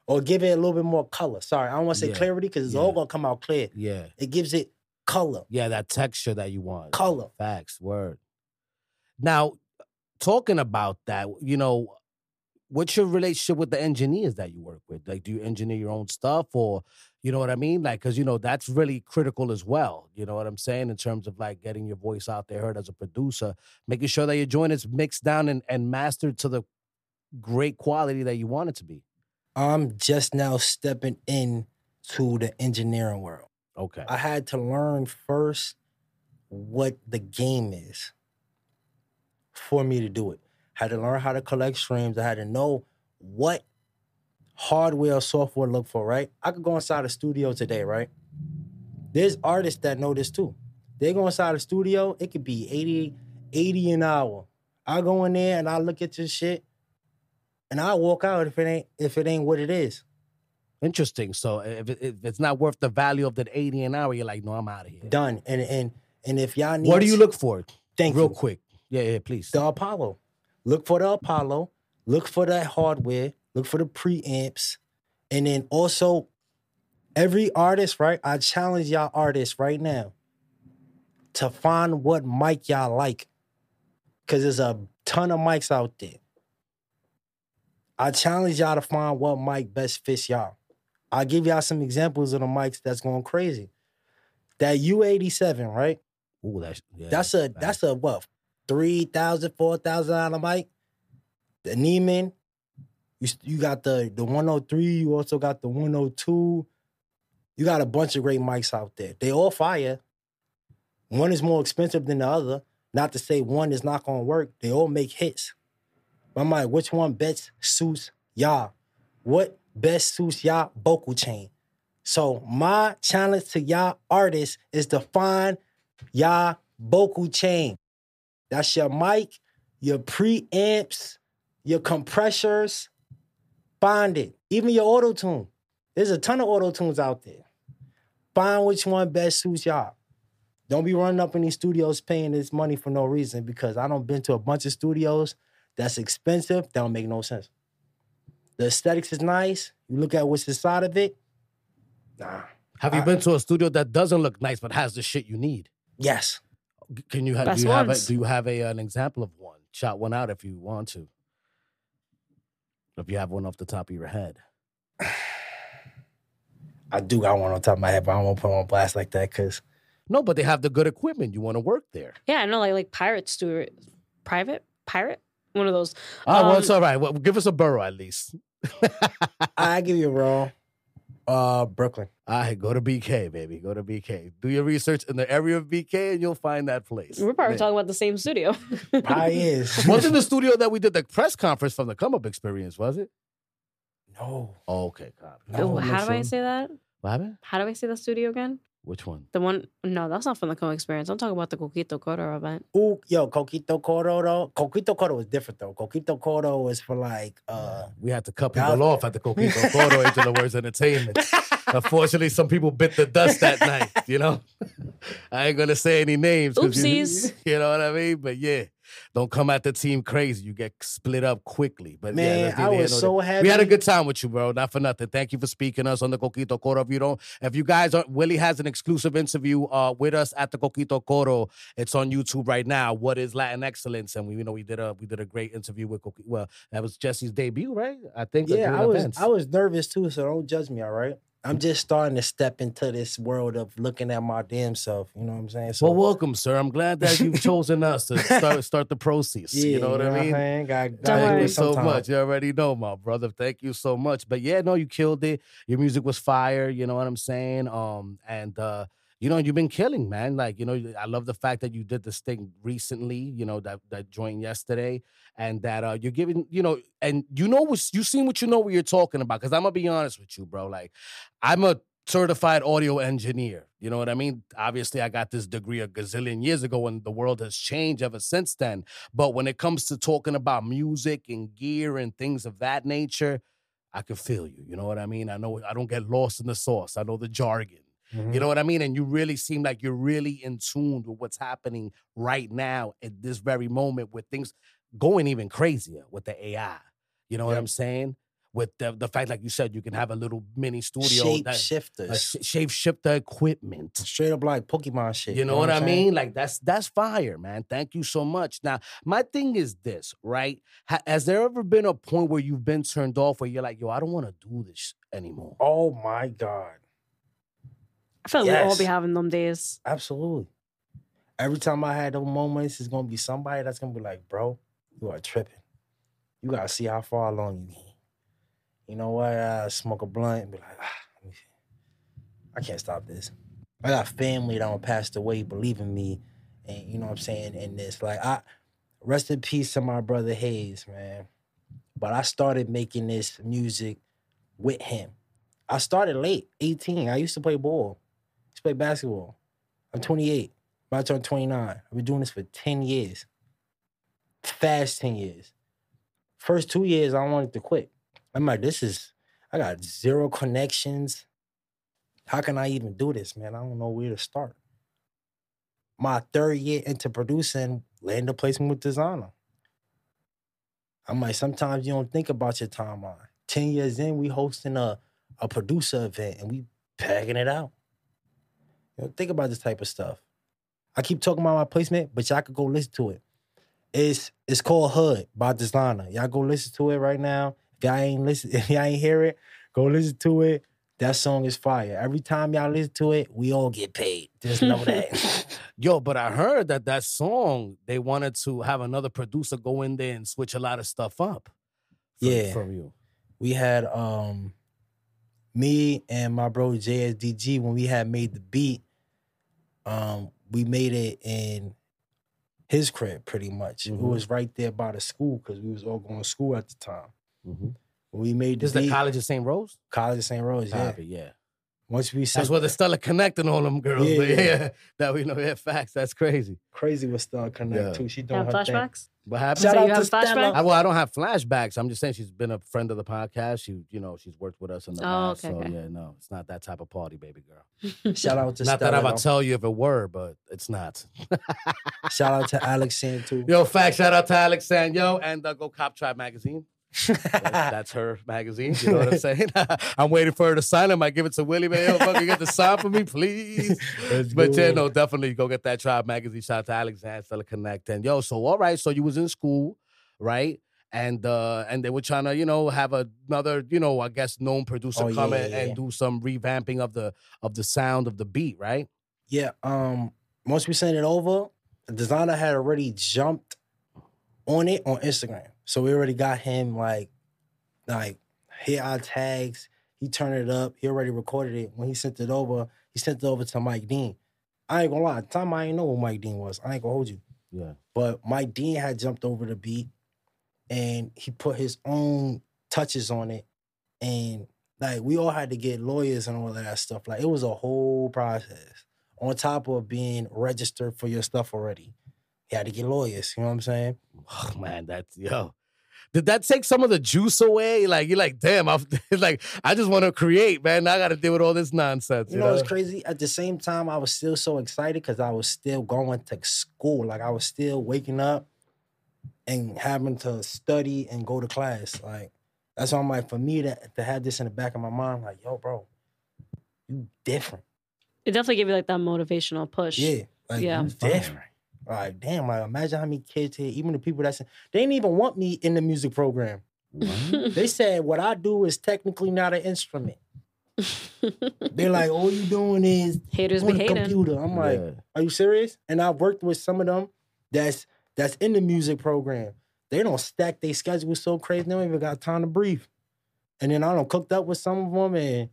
or give it a little bit more color. Sorry, I don't want to say Yeah. clarity because it's Yeah. all gonna come out clear. Yeah. It gives it color. Yeah, that texture that you want. Color. Facts, word. Now, talking about that, you know, what's your relationship with the engineers that you work with? Like, do you engineer your own stuff, or, you know what I mean? Like, because, you know, that's really critical as well. You know what I'm saying? In terms of, like, getting your voice out there heard as a producer, making sure that your joint is mixed down and, and mastered to the great quality that you want it to be. I'm just now stepping in to the engineering world. Okay. I had to learn first what the game is for me to do it. I had to learn how to collect streams. I had to know what hardware or software to look for, right? I could go inside a studio today, right? There's artists that know this too. They go inside a studio, it could be eighty, eighty an hour. I go in there and I look at your shit and I walk out if it ain't if it ain't what it is. Interesting. So if, it, if it's not worth the value of that eighty an hour, you're like, no, I'm out of here. Done. And and and if y'all need What do you look for? Thank Real you. quick. Yeah, yeah, please. The Apollo. Look for the Apollo. Look for that hardware. Look for the preamps. And then also, every artist, right? I challenge y'all artists right now to find what mic y'all like. Because there's a ton of mics out there. I challenge y'all to find what mic best fits y'all. I'll give y'all some examples of the mics that's going crazy. That U eighty-seven, right? Ooh, that's, yeah, That's a, facts. that's a what? three thousand, four thousand dollar mic. The Neiman. You, you got the, the one oh three. You also got the one oh two. You got a bunch of great mics out there. They all fire. One is more expensive than the other. Not to say one is not going to work. They all make hits. But I'm like, which one best suits y'all? What best suits y'all vocal chain? So my challenge to y'all artists is to find y'all vocal chain. That's your mic, your preamps, your compressors. Find it. Even your auto-tune. There's a ton of auto-tunes out there. Find which one best suits y'all. Don't be running up in these studios paying this money for no reason, because I done been to a bunch of studios that's expensive, that don't make no sense. The aesthetics is nice. You look at what's inside of it. Nah. Have you I- been to a studio that doesn't look nice but has the shit you need? Yes. Can you have? Best Do you have, a, ones. do you have a, an example of one? Shout one out if you want to. If you have one off the top of your head. I do got one on top of my head, but I don't want to put it on blast like that because No, but they have the good equipment. You want to work there. Yeah, I know, like like Pirate Stewart, private pirate, one of those. Oh, well, Um, it's all right. Well, give us a borough at least. I give you a roll. Uh, Brooklyn. All right, go to B K, baby. Go to B K. Do your research in the area of B K, and you'll find that place. We're probably Yeah. talking about the same studio. Probably is. Wasn't the studio that we did the press conference from the Come Up Experience, was it? No. Oh, okay, God. No, Oh, how do I sure. say that? What happened? How do I say the studio again? Which one? The one? No, that's not from the Co Experience. I'm talking about the Coquito Coro event. Ooh, yo, Coquito Coro though. Coquito Coro was different though. Coquito Coro was for like uh We had to cut That people was- off at the Coquito Coro Angel of Words Entertainment. Unfortunately, some people bit the dust that night, you know? I ain't gonna say any names. 'cause you- Oopsies. You, know what I mean? But yeah, don't come at the team crazy. You get split up quickly. But Man, yeah, that's I neither here was nor so there. happy. We had a good time with you, bro. Not for nothing. Thank you for speaking to us on the Coquito Coro. If you don't, if you guys aren't, Willie has an exclusive interview uh, with us at the Coquito Coro. It's on YouTube right now. What is Latin excellence? And we, you know, we did a we did a great interview with Coquito. Well, that was Jesse's debut, right? I think. uh, Yeah, during I was events. I was nervous too, so don't judge me, all right? I'm just starting to step into this world of looking at my damn self. You know what I'm saying? So Well, welcome, sir. I'm glad that you've chosen us to start start the process. yeah, you know what I mean? saying? Got, Don't gotta do Thank worry. you it so sometime. much. You already know, my brother. Thank you so much. But yeah, no, you killed it. Your music was fire. You know what I'm saying? Um, and uh, you know, you've been killing, man. Like, you know, I love the fact that you did this thing recently. You know, that that joint yesterday, and that uh, you're giving, you know, and you know what you seen what you know what you're talking about. Because I'm gonna be honest with you, bro. Like, I'm a certified audio engineer. You know what I mean? Obviously, I got this degree a gazillion years ago, and the world has changed ever since then. But when it comes to talking about music and gear and things of that nature, I can feel you. You know what I mean? I know I don't get lost in the sauce. I know the jargon. Mhm. You know what I mean? And you really seem like you're really in tune with what's happening right now at this very moment with things going even crazier with the A I. You know what Yep. I'm saying? with the, the fact, like you said, you can have a little mini studio. Shape that, shifters. a sh- shape shifter equipment. Straight up like Pokemon shit. You know, what, I'm I saying? mean? Like, that's that's fire, man. Thank you so much. Now, my thing is this, right? Ha- has there ever been a point where you've been turned off where you're like, yo, I don't want to do this anymore? Oh, my God. I feel like we all Yes. be having them days. Absolutely. Every time I had those moments, it's going to be somebody that's going to be like, bro, you are tripping. You got to see how far along you get. You know what? I smoke a blunt and be like, ah, let me see. I can't stop this. I got family that don't passed away, believe in me. And you know what I'm saying? And this, like, I rest in peace to my brother Hayes, man. But I started making this music with him. I started late, eighteen. I used to play ball. I used to play basketball. I'm twenty-eight. About to turn twenty-nine. I've been doing this for ten years. Fast ten years. First two years, I wanted to quit. I'm like, this is, I got zero connections. How can I even do this, man? I don't know where to start. My third year into producing, landed a placement with Designer. I'm like, sometimes you don't think about your timeline. Ten years in, we hosting a, a producer event and we bagging it out. You know, think about this type of stuff. I keep talking about my placement, but y'all could go listen to it. It's it's called Hood by Designer. Y'all go listen to it right now. If y'all ain't listen, if y'all ain't hear it, go listen to it. That song is fire. Every time y'all listen to it, we all get paid. Just know that. Yo, but I heard that that song, they wanted to have another producer go in there and switch a lot of stuff up. From, Yeah. From you. We had um, me and my bro J S D G, when we had made the beat, um, we made it in his crib pretty much. Mhm. It was right there by the school because we was all going to school at the time. Mm-hmm. When we made the This is the beat, College of Saint Rose? College of Saint Rose, yeah. Copy, yeah. Once we That's said where the Stella Connect and all them girls. Yeah, Yeah, yeah. that we know. Yeah, facts. That's crazy. crazy with Star Connect Yeah. too. She You doing have her thing. flashbacks? What happened? Shout So out you to have flashbacks? Stella. I, well, I don't have flashbacks. I'm just saying she's been a friend of the podcast. She, you know, she's worked with us in the Oh, past. okay, so okay. yeah, no, it's not that type of party, baby girl. Shout out to Not that Stella. I'm gonna though. tell you if it were, but it's not. Shout out to Alex Santu. Yo, fact, shout out to Alex San, yo, and uh, go Cop Tribe magazine. That's, that's her magazine. You know what I'm saying? I'm waiting for her to sign it. I might give it to Willie, man. Yo, fucking get the sign for me, please. Let's But go. yeah, no, definitely go get that Tribe magazine. Shout out to Alexander Stella Connect. And yo, so all right, so you was in school, right? And uh, and they were trying to, you know, have another, you know, I guess known producer Oh, yeah, come yeah, in yeah. and do some revamping of the of the sound of the beat, right? Yeah, um, once we sent it over, the designer had already jumped on it on Instagram. So we already got him like, like, here our tags. He turned it up. He already recorded it. When he sent it over, he sent it over to Mike Dean. I ain't gonna lie, at the time I ain't know who Mike Dean was. I ain't gonna hold you. Yeah. But Mike Dean had jumped over the beat and he put his own touches on it. And like we all had to get lawyers and all of that stuff. Like it was a whole process. On top of being registered for your stuff already. You had to get lawyers, you know what I'm saying? Oh man, that's yo. Did that take some of the juice away? Like you're like, damn, I'm like, I just want to create, man. Now I got to deal with all this nonsense. You know, it's crazy. At the same time, I was still so excited because I was still going to school. Like I was still waking up and having to study and go to class. Like that's why I'm like, for me to, to have this in the back of my mind, like, yo, bro, you different. It definitely gave you like that motivational push. Yeah, like Yeah. you different. Like damn, like imagine how many kids here, even the people that's they didn't even want me in the music program. They said what I do is technically not an instrument. They're like, all you doing is Haters on be the hating. computer. I'm like, Yeah. are you serious? And I've worked with some of them that's that's in the music program. They don't stack their schedule so crazy. They don't even got time to breathe. And then I don't cooked up with some of them, and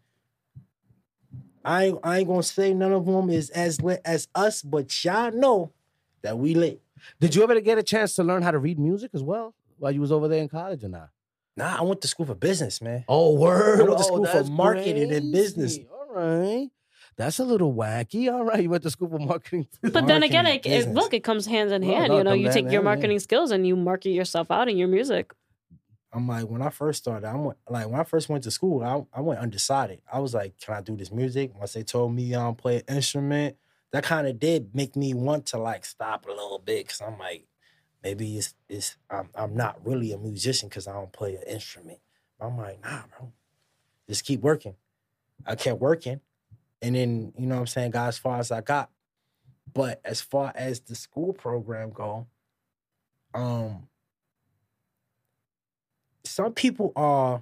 I ain't, I ain't gonna say none of them is as lit as us, but y'all know that we lit. Did you ever get a chance to learn how to read music as well while you was over there in college or not? Nah, I went to school for business, man. Oh, word. I went to Oh, school for that's marketing and business. crazy. All right. That's a little wacky. All right. You went to school for marketing. But then again, Marketing it, it, business. look, it comes hand in Well, hand. no, You it know, comes you hand take in your hand, yeah. marketing skills and you market yourself out in your music. I'm like, when I first started, I went like when I first went to school, I, I went undecided. I was like, can I do this music? Once they told me I don't play an instrument, that kind of did make me want to like stop a little bit because I'm like, maybe it's it's I'm I'm not really a musician because I don't play an instrument. I'm like, nah, bro. Just keep working. I kept working. And then, you know what I'm saying, got as far as I got. But as far as the school program go, um, some people are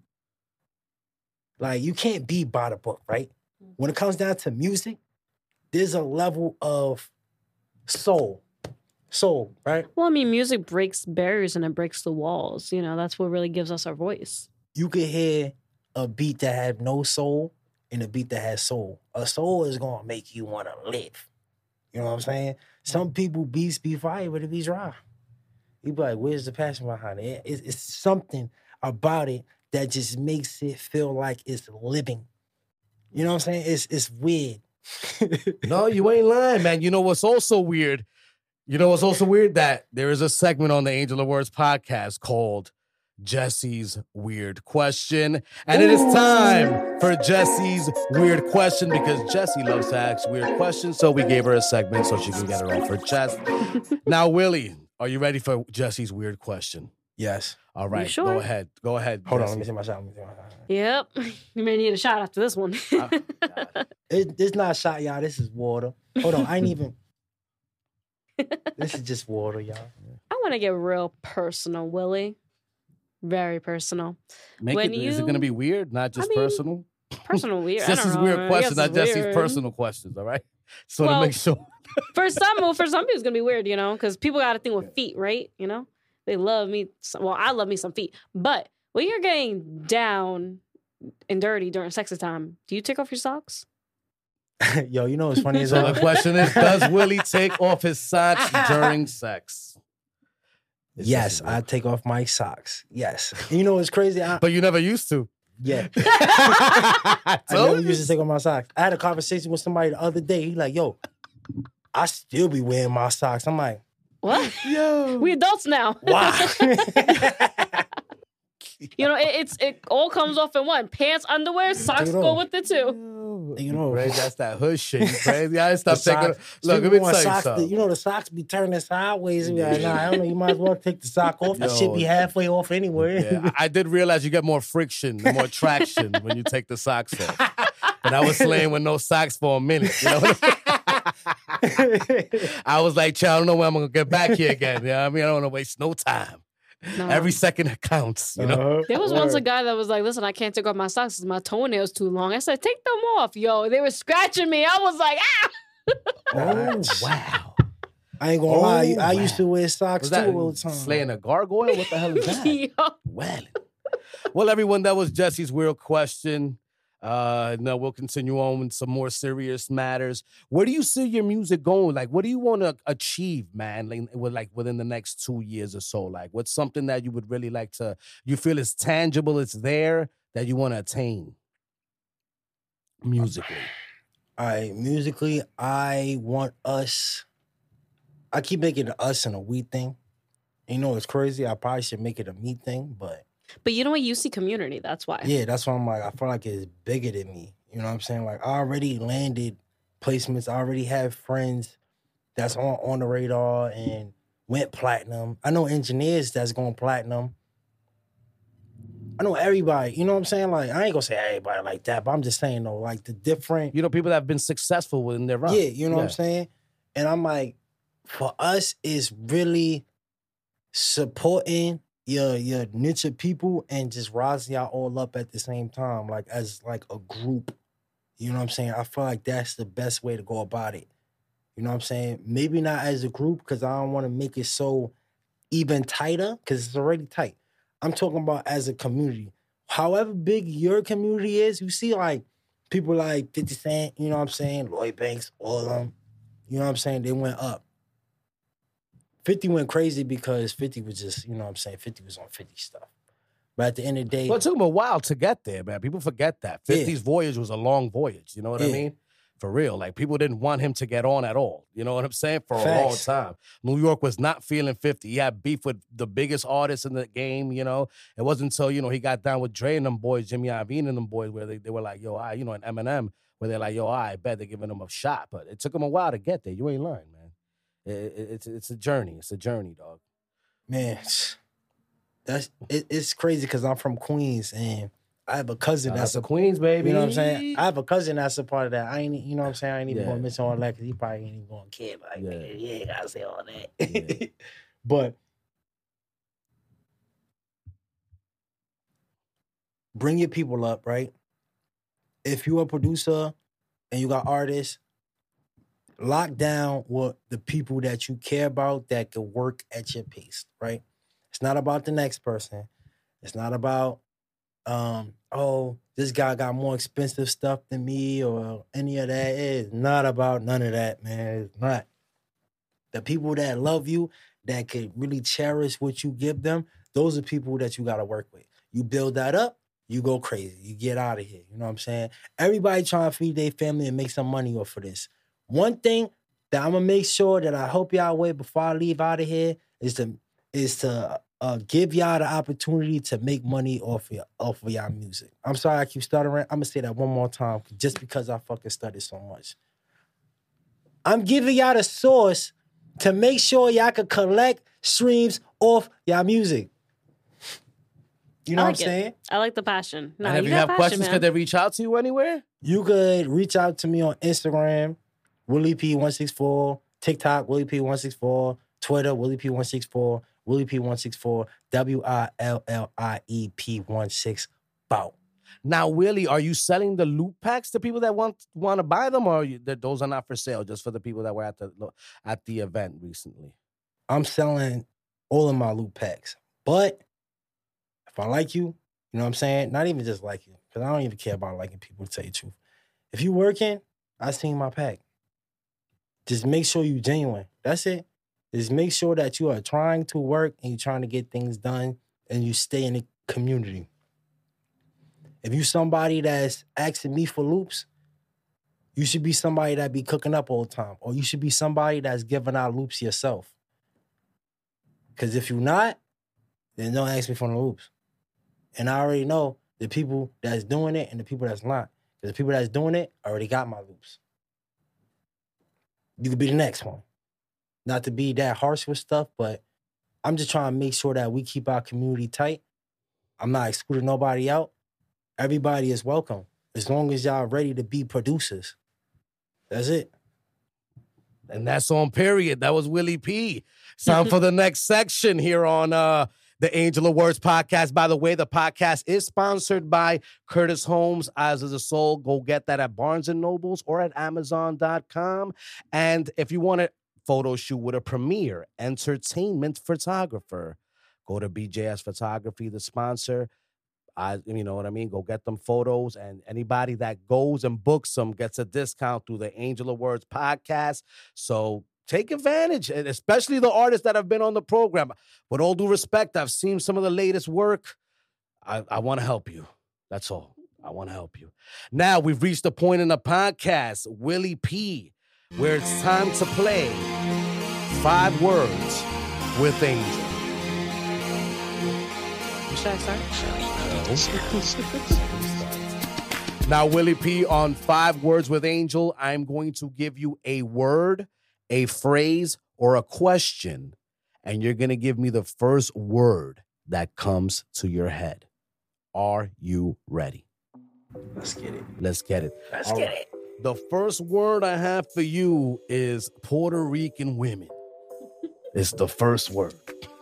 like, you can't be by the book, right? When it comes down to music, there's a level of soul. Soul, right? Well, I mean, music breaks barriers and it breaks the walls. You know, that's what really gives us our voice. You can hear a beat that have no soul and a beat that has soul. A soul is gonna make you want to live. You know what I'm saying? Some people beats be fire, but the beats dry. You be like, where's the passion behind it? It's, it's something about it that just makes it feel like it's living. You know what I'm saying? It's it's weird. No, you ain't lying, man. You know what's also weird? You know what's also weird? That there is a segment on the Angel of Words podcast called Jesse's Weird Question. And it is time for Jesse's Weird Question because Jessie loves to ask weird questions. So we gave her a segment so she can get it off her chest. Now, Willie, are you ready for Jesse's Weird Question? Yes. All right. sure? Go ahead. Go ahead. Hold Jessie. on, let me see my shot. Let me see my shot. Yep. You may need a shot after this one. Oh, God. It, it's not a shot, y'all. This is water. Hold on, I ain't even. This is just water, y'all. I want to get real personal, Willie. Very personal. Make When it, Is it you- going to be weird, not just I mean, personal? Personal weird. I Jesse's don't know. weird I questions, guess not it's Jesse's weird. personal questions, all right? So Well, to make sure. For some, well, for some people, it's gonna be weird, you know, because people got a thing with feet, right? You know, they love me. Some, well, I love me some feet, but when you're getting down and dirty during sexy time, do you take off your socks? Yo, you know what's funny as So well? the question is, does Willie take off his socks during sex? It's Yes, just- I take off my socks. Yes. And you know what's crazy? I, But you never used to. yeah. I I told never you. used to take off my socks. I had a conversation with somebody the other day. He like, yo, I still be wearing my socks. I'm like, What? Yo. We adults now. wow. You know, it, it's it all comes off in one. Pants, underwear, socks Take it go off. with it too. You know, Right, that's that hood shit. You crazy? I stop the taking. socks- Look, let people me want tell you socks something. that- you know, the socks be turning sideways. You be like, nah, I don't know. You might as well take the sock off. That Yo. shit be halfway off anyway. Yeah, I I did realize you get more friction, more traction when you take the socks off. But I was slaying with no socks for a minute. You know what I mean? I was like, child, I don't know when I'm gonna get back here again. You know what I mean? I don't want to waste no time. No. Every second counts. You know. Uh-huh. There was once a Word. guy that was like, listen, I can't take off my socks because my toenails too long. I said, take them off. Yo, they were scratching me. I was like, ah! Oh wow! I ain't gonna Oh, lie. I used wow. to wear socks Was too that all the time. slaying a gargoyle? What the hell is that? Yo. Well, well, everyone, that was Jesse's weird question. Uh, now we'll continue on with some more serious matters. Where do you see your music going? Like, what do you want to achieve, man? Like, with like within the next two years or so. Like, what's something that you would really like to? You feel it's tangible, it's there that you want to attain musically. All right, musically, I want us. I keep making it us and a we thing. You know, it's crazy. I probably should make it a me thing, but But you know what? You see community. That's why. yeah, that's why I'm like, I feel like it's bigger than me. You know what I'm saying? Like, I already landed placements. I already have friends that's on, on the radar and went platinum. I know engineers that's going platinum. I know everybody. You know what I'm saying? Like, I ain't gonna say everybody like that, but I'm just saying though, like the different. You know, people that have been successful within their run. Yeah, you know what Yeah. I'm saying? And I'm like, for us, it's really supporting your your niche of people and just rising y'all all up at the same time, like as like a group. You know what I'm saying? I feel like that's the best way to go about it. You know what I'm saying? Maybe not as a group, because I don't want to make it so even tighter, because it's already tight. I'm talking about as a community. However big your community is, you see like people like fifty Cent, you know what I'm saying? Lloyd Banks, all of them. You know what I'm saying? They went up. fifty went crazy because fifty was just, you know what I'm saying? fifty was on fifty stuff. But at the end of the day, Well, it took him a while to get there, man. People forget that. Yeah. fifty's voyage was a long voyage. You know what I Yeah. mean? For real. Like, people didn't want him to get on at all. You know what I'm saying? For a long Facts. time. New York was not feeling fifty. He had beef with the biggest artists in the game, you know? It wasn't until, you know, he got down with Dre and them boys, Jimmy Iovine and them boys, where they, they were like, yo, I, you know, and Eminem, where they're like, yo, I bet they're giving him a shot. But it took him a while to get there. You ain't lying, man. It, it, it's, it's a journey. It's a journey, dog. man, That's it, it's crazy because I'm from Queens and I have a cousin That's that's the a Queens, baby. You know what I'm saying? I have a cousin that's a part of that. I ain't, you know what I'm saying? I ain't even Yeah. gonna mention all that because he probably ain't even gonna care. Like, Yeah. yeah, you ain't gotta say all that. Yeah. But bring your people up, right? If you're a producer and you got artists, lock down with the people that you care about that can work at your pace, right? It's not about the next person. It's not about, um, oh, this guy got more expensive stuff than me or any of that. It's not about none of that, man. It's not. The people that love you, that could really cherish what you give them, those are people that you got to work with. You build that up, you go crazy. You get out of here. You know what I'm saying? Everybody trying to feed their family and make some money off of this. One thing that I'm going to make sure that I help y'all with before I leave out of here is to is to uh, give y'all the opportunity to make money off of, your, off of y'all music. I'm sorry I keep stuttering. I'm going to say that one more time just because I fucking stutter so much. I'm giving y'all the source to make sure y'all can collect streams off y'all music. You know I what I'm like it. saying? I like the passion. No, And if you you got have passion, questions, man. could they reach out to you anywhere? You could reach out to me on Instagram, Willie P one six four, TikTok, Willie P one six four, Twitter, Willie P one six four, Willie P one six four, W I L L I E P one six four. Now, Willie, are you selling the loop packs to people that want want to buy them, or are you, that those are not for sale, just for the people that were at the at the event recently? I'm selling all of my loop packs. But if I like you, you know what I'm saying? Not even just like you, because I don't even care about liking people, to tell you the truth. If you working, I seen my pack. Just make sure you genuine. That's it. Just make sure that you are trying to work and you're trying to get things done and you stay in the community. If you somebody that's asking me for loops, you should be somebody that be cooking up all the time. Or you should be somebody that's giving out loops yourself. Because if you're not, then don't ask me for no loops. And I already know the people that's doing it and the people that's not. Because the people that's doing it already got my loops. You could be the next one. Not to be that harsh with stuff, but I'm just trying to make sure that we keep our community tight. I'm not excluding nobody out. Everybody is welcome. As long as y'all ready to be producers. That's it. And that's on period. That was Willie P. It's time for the next section here on uh, the Angel of Words podcast. By the way, the podcast is sponsored by Curtis Holmes, Eyes of the Soul. Go get that at Barnes and Nobles or at Amazon dot com. And if you want a photo shoot with a premier entertainment photographer, go to B J S Photography, the sponsor. I, you know what I mean? Go get them photos, and anybody that goes and books them gets a discount through the Angel of Words podcast. So take advantage, and especially the artists that have been on the program. With all due respect, I've seen some of the latest work. I, I want to help you. That's all. I want to help you. Now, we've reached the point in the podcast, Willie P., where it's time to play Five Words with Angel. Should I start? Now, Willie P, on Five Words with Angel, I'm going to give you a word, a phrase, or a question, and you're going to give me the first word that comes to your head. Are you ready? Let's get it. Let's get it. Let's All get right. it. The first word I have for you is Puerto Rican women. It's the first word.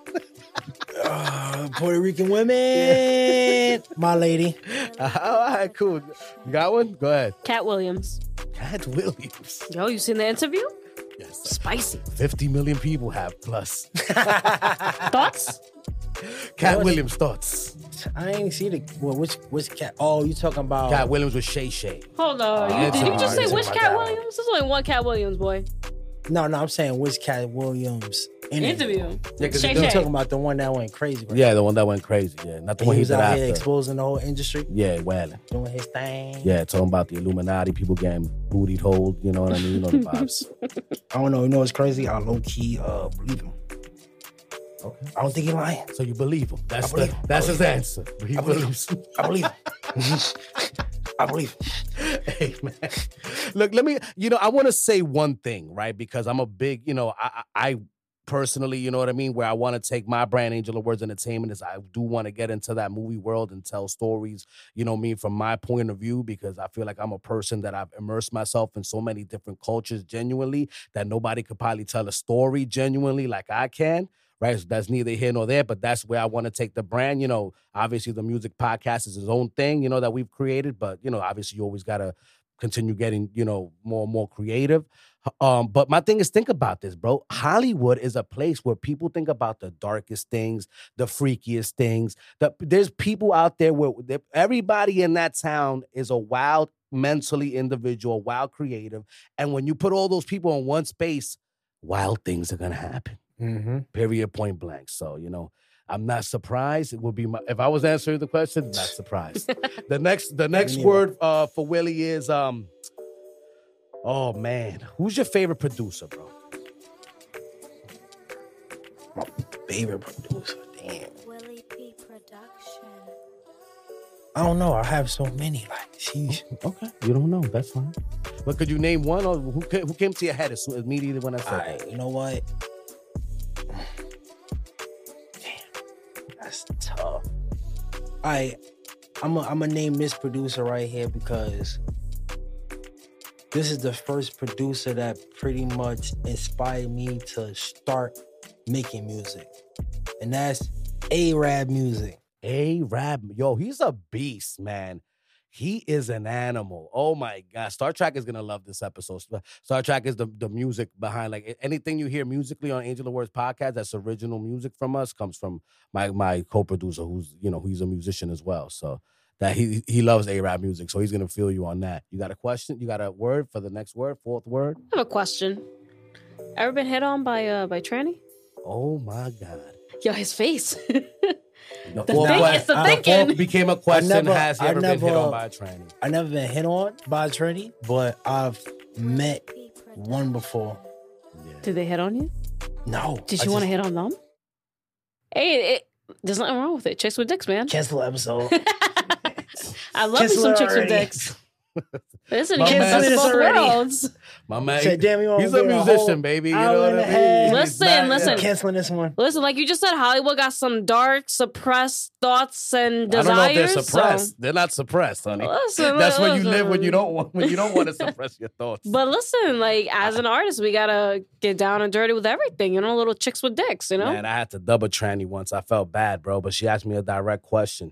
Uh, Puerto Rican women. My lady. All right, cool. You got one? Go ahead. Cat Williams. Cat Williams. Yo, you seen the interview? Yes. Spicy. fifty million people have plus. Thoughts? Cat What? Williams thoughts. I ain't see the well, which which cat. Oh, you talking about Cat Williams with Shay Shay. Hold on. Oh, you, it's did you a- just say it's which a- Cat Williams? There's only one Cat Williams, boy. No, no, I'm saying which Cat Williams interview. Interview. Yeah, 'cause Shay you I'm Shay. talking about the one that went crazy. Right? Yeah, the one that went crazy. Yeah, not the And one he he was did out here after. exposing the whole industry, Yeah, well. doing his thing. Yeah, talking about the Illuminati, people getting bootied hold, you know what I mean? You know the vibes. I don't know. You know what's crazy? I low key uh believe him. Okay. I don't think he's lying. So you believe him. That's I believe the, him. that's I his believe answer. He I believe believes. I believe him. I believe him. Hey, man. Look, let me, you know, I want to say one thing, right? Because I'm a big, you know, I, I I personally, you know what I mean, where I want to take my brand, Angel of Words Entertainment, is I do want to get into that movie world and tell stories, you know what I mean, from my point of view, because I feel like I'm a person that I've immersed myself in so many different cultures genuinely that nobody could probably tell a story genuinely like I can. Right, so that's neither here nor there, but that's where I want to take the brand. You know, obviously the music podcast is its own thing, you know, that we've created, but, you know, obviously you always got to continue getting, you know, more and more creative. Um, but my thing is, think about this, bro. Hollywood is a place where people think about the darkest things, the freakiest things. The, there's people out there where everybody in that town is a wild, mentally individual, wild creative. And when you put all those people in one space, wild things are going to happen. Mm-hmm. Period, point blank. So, you know, I'm not surprised. It would be my, if I was answering the question, not surprised. the next the next word uh, for Willie is, um, oh, man. Who's your favorite producer, bro? My favorite producer, damn. Willie P Production. I don't know. I have so many. Like, sheesh. Okay, you don't know. That's fine. But could you name one, or who came, who came to your head as immediately when I said All that? right, you know what? That's tough. All right, I'm going I'm to name this producer right here because this is the first producer that pretty much inspired me to start making music. And that's A-Rab Music. A-Rab, yo, he's a beast, man. He is an animal. Oh my God. Star Trek is gonna love this episode. Star Trek is the, the music behind, like, anything you hear musically on Angel of Words podcast, that's original music from us, comes from my my co-producer, who's, you know, he's a musician as well. So that he he loves A-Rab Music. So he's gonna feel you on that. You got a question? You got a word for the next word, fourth word? I have a question. Ever been hit on by uh by tranny? Oh my God. Yo, his face. The The fourth thing que- is the the thinking. fourth became a question. never- Has he I ever been hit never- on by a tranny? I never been hit on by a tranny, but I've met one before. Yeah. Did they hit on you? No. Did I you want to just- hit on them? Hey, it, there's nothing wrong with it. Chicks with dicks, man. Cancel episode. I love me some Cancel chicks with already. dicks. Listen, My you man- can't see Cancel both already. worlds. My man, Said, damn, you wanna he's a be a musician, whole baby. You hour know what and I a mean? half. He's Listen, not- listen. Canceling this one. Listen, like you just said, Hollywood got some dark, suppressed thoughts and I desires. don't know if they're so- suppressed. They're not suppressed, honey. Listen, That's when you listen. live when you don't want when you don't want to suppress your thoughts. But listen, like as an artist, we gotta get down and dirty with everything. You know, little chicks with dicks. You know. Man, I had to double tranny once. I felt bad, bro, but she asked me a direct question,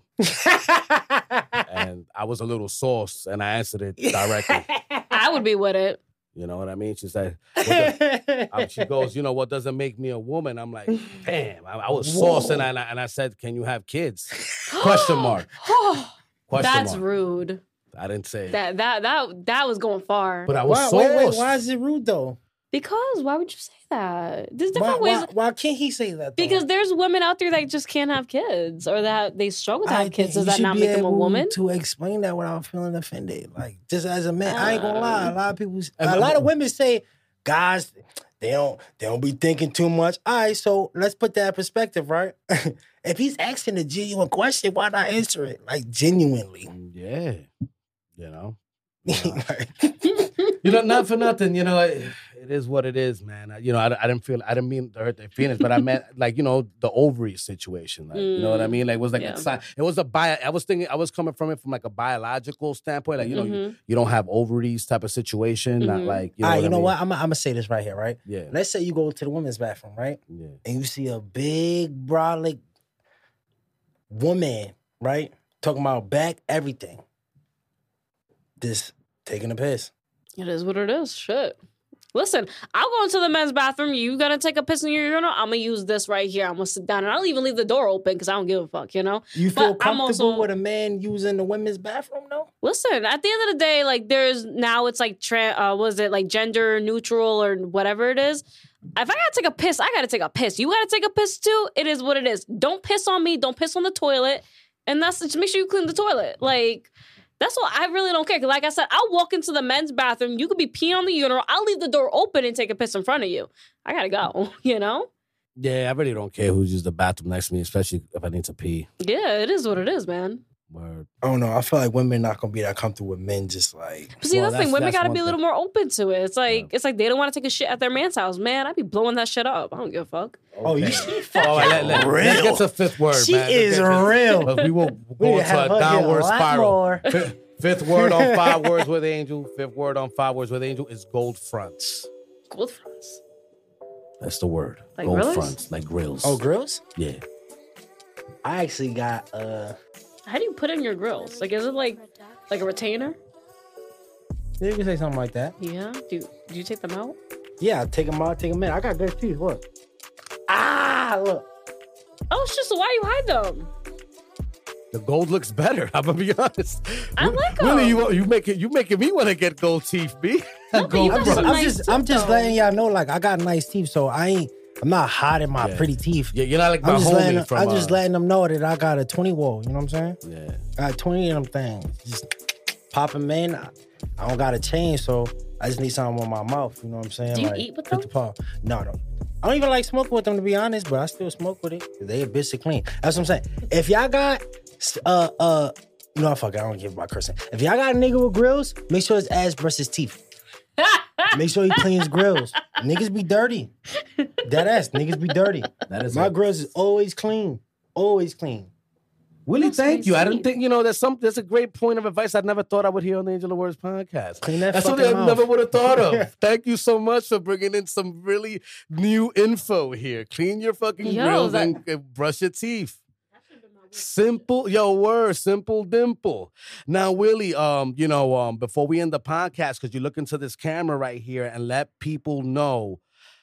and I was a little sauce, and I answered it directly. I would be with it. You know what I mean? She said, what the- um, she goes, you know, what doesn't make me a woman? I'm like, damn. I, I was Whoa. saucing, and I, and I said, can you have kids? Question mark. Question That's mark. rude. I didn't say it. That that that that was going far. But I was Why, sauced. wait, wait, why is it rude though? Because why would you say that? There's Why, different ways. why, why can't he say that though? Because there's women out there that just can't have kids, or that they struggle to I have kids. think Does you that should not be make them a able woman? to explain that without feeling offended. Like, just as a man, I ain't gonna Uh, lie. A lot of people, And a the- lot of women say, guys, they don't, they don't be thinking too much. All right, so let's put that in perspective, right? If he's asking a genuine question, why not answer it like genuinely? Yeah. You know? Like, You know, not for nothing, you know, it, it is what it is, man. I, you know, I, I didn't feel, I didn't mean to hurt their feelings, but I meant, like, you know, the ovary situation. Like, you know what I Mm, mean? Like, it was like, yeah. a, sci- it was a bio, I was thinking, I was coming from it from like a biological standpoint. Like, you know, you, Mhm. you don't have ovaries type of situation. Not Mhm. like, you know, all right, what you I know mean? what? I'm, I'm gonna say this right here, right? Yeah. Let's say you go to the women's bathroom, right? Yeah. And you see a big brolic woman, right? Talking about back, everything. Just taking a piss. It is what it is. Shit. Listen, I'll go into the men's bathroom. You gonna take a piss in your urinal? I'm gonna use this right here. I'm gonna sit down, and I'll even leave the door open because I don't give a fuck. You know. You But feel I'm comfortable also- with a man using the women's bathroom, though? Listen, at the end of the day, like there's now it's like tra- uh, was it like gender neutral or whatever it is. If I gotta take a piss, I gotta take a piss. You gotta take a piss too. It is what it is. Don't piss on me. Don't piss on the toilet. And that's just make sure you clean the toilet. Like that's what I really don't care. Cause like I said, I'll walk into the men's bathroom. You could be peeing on the urinal. I'll leave the door open and take a piss in front of you. I gotta go. You know? Yeah, I really don't care who's used the bathroom next to me, especially if I need to pee. Yeah, it is what it is, man. Word. I don't know. I feel like women not gonna be that comfortable with men just like. But see, Well, that's the thing. that's- Women that's got to one be a little thing. more open to it. It's like Yeah. it's like they don't want to take a shit at their man's house. Man, I'd be blowing that shit up. I don't give a fuck. Oh, you Okay. she All right, let, let, let's get to fifth word, She man. Let's is get to- real. But we will We go have her into a get a downward lot spiral. more. Fifth, fifth word on Five Words with Angel. Fifth word on Five Words with Angel is gold fronts. Gold fronts. That's the word. Like gold grills? fronts, like grills. Oh, grills? Yeah. I actually got uh. How do you put in your grills? Like, is it like like a retainer? You can say something like that. Yeah. Do do you take them out? Yeah, I take them out, take them in. I got good teeth. Look. Ah, look. Oh shit! So why you hide them? The gold looks better. I'm gonna be honest. I like Really, 'em. you you make it. You making me want to get gold teeth, B. No, but Gold you got I'm just, some I'm nice just, teeth, I'm just though. letting y'all know, like, I got nice teeth, so I ain't, I'm not hiding my Yeah. pretty teeth. Yeah, you're not like my I'm just homie letting, from. I'm just uh, letting them know that I got a twenty wall. You know what I'm saying? Yeah. I got twenty of them things. Just pop them in. I, I don't got a chain, so I just need something on my mouth. You know what I'm saying? Do you like, eat with put them? the paw. No, no. I don't even like smoking with them, to be honest, but I still smoke with it. They a bitch to clean. That's what I'm saying. If y'all got, uh, uh, you know, fuck it, I don't give about cursing. If y'all got a nigga with grills, make sure his ass brushes his teeth. Make sure he cleans grills. Niggas be dirty. Dead ass. Niggas be dirty. That is My a- grills is always clean. Always clean. Willie, That's thank nice you. I to didn't see. think, you know, there's some there's a great point of advice I never thought I would hear on the Angel of Words podcast. Clean that That's fucking something I mouth. never would have thought of. Thank you so much for bringing in some really new info here. Clean your fucking Yo, grills that- and uh, brush your teeth. Simple, yo, word, simple dimple. Now, Willie, um, you know, um, before we end the podcast, because you look into this camera right here and let people know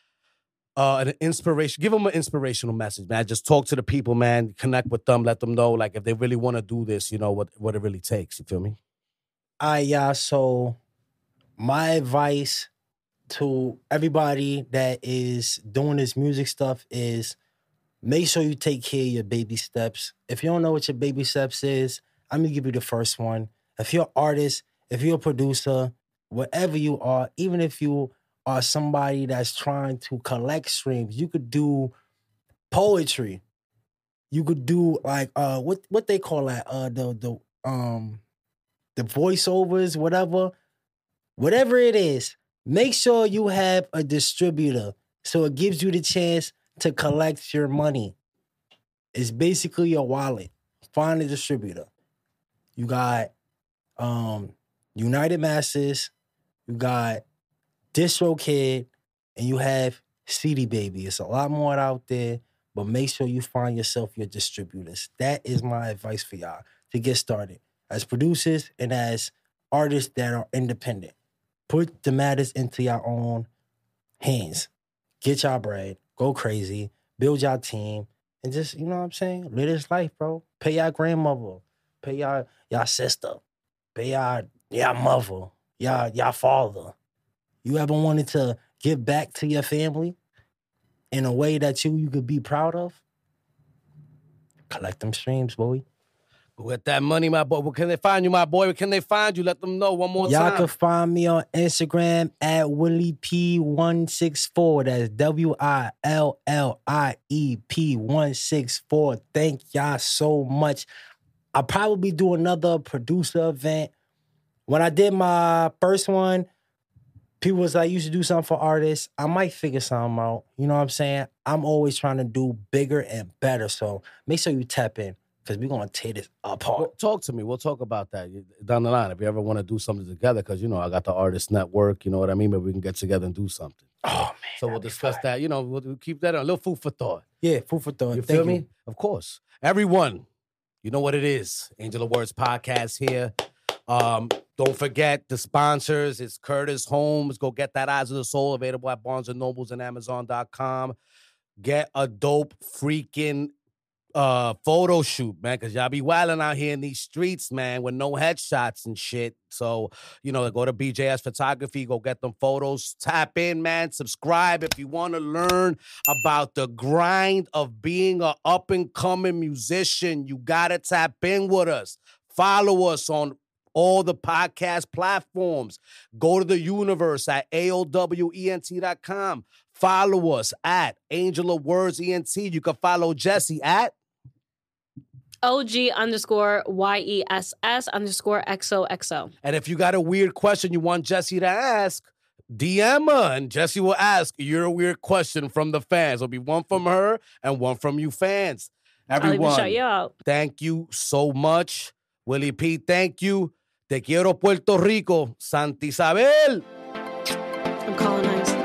uh an inspiration, give them an inspirational message, man. Just talk to the people, man, connect with them, let them know, like, if they really want to do this, you know, what what it really takes. You feel me? All right, y'all. So my advice to everybody that is doing this music stuff is make sure you take care of your baby steps. If you don't know what your baby steps is, I'm gonna give you the first one. If you're an artist, if you're a producer, whatever you are, even if you are somebody that's trying to collect streams, you could do poetry. You could do like uh what what they call that? Uh the the um the voiceovers, whatever. Whatever it is, make sure you have a distributor so it gives you the chance to collect your money. It's basically your wallet. Find a distributor. You got um, United Masters, you got DistroKid, and you have C D Baby. It's a lot more out there, but make sure you find yourself your distributors. That is my advice for y'all to get started as producers and as artists that are independent. Put the matters into your own hands. Get y'all bread. Go crazy. Build y'all team. And just, you know what I'm saying? Live this life, bro. Pay y'all grandmother. Pay y'all, y'all sister. Pay y'all, y'all mother. Y'all, y'all father. You ever wanted to give back to your family in a way that you, you could be proud of? Collect them streams, boy. Go get that money, my boy. Where can they find you, my boy? Where can they find you? Let them know one more Y'all time. can find me on Instagram at Willie P one six four. That's W I L L I E P one six four. Thank y'all so much. I'll probably do another producer event. When I did my first one, people was like, you should do something for artists. I might figure something out. You know what I'm saying? I'm always trying to do bigger and better. So make sure you tap in because we're going to tear this apart. Well, talk to me. We'll talk about that down the line. If you ever want to do something together, because, you know, I got the Artist Network, you know what I mean? Maybe we can get together and do something. Oh, man. So we'll that'd be discuss fire. that. You know, we'll, we'll keep that on. A little food for thought. Yeah, food for thought. You Thank feel me? Of course. Everyone, you know what it is. Angel of Words podcast here. Um, don't forget the sponsors. It's Curtis Holmes. Go get that Eyes of the Soul available at Barnes and Nobles and Amazon dot com. Get a dope freaking uh photo shoot, man, because y'all be wilding out here in these streets, man, with no headshots and shit. So, you know, go to B J S Photography, go get them photos. Tap in, man. Subscribe if you want to learn about the grind of being a up-and-coming musician. You gotta tap in with us. Follow us on all the podcast platforms. Go to the universe at A O W E N T dot com. Follow us at Angel of Words E N T. You can follow Jesse at O G underscore Y E S S underscore X O X O. And if you got a weird question you want Jesse to ask, D M her, and Jesse will ask your weird question from the fans. It'll be one from her and one from you fans. I'll even Everyone, shout you out. thank you so much. Willie P, thank you. Te quiero, Puerto Rico. Santa Isabel. I'm colonized.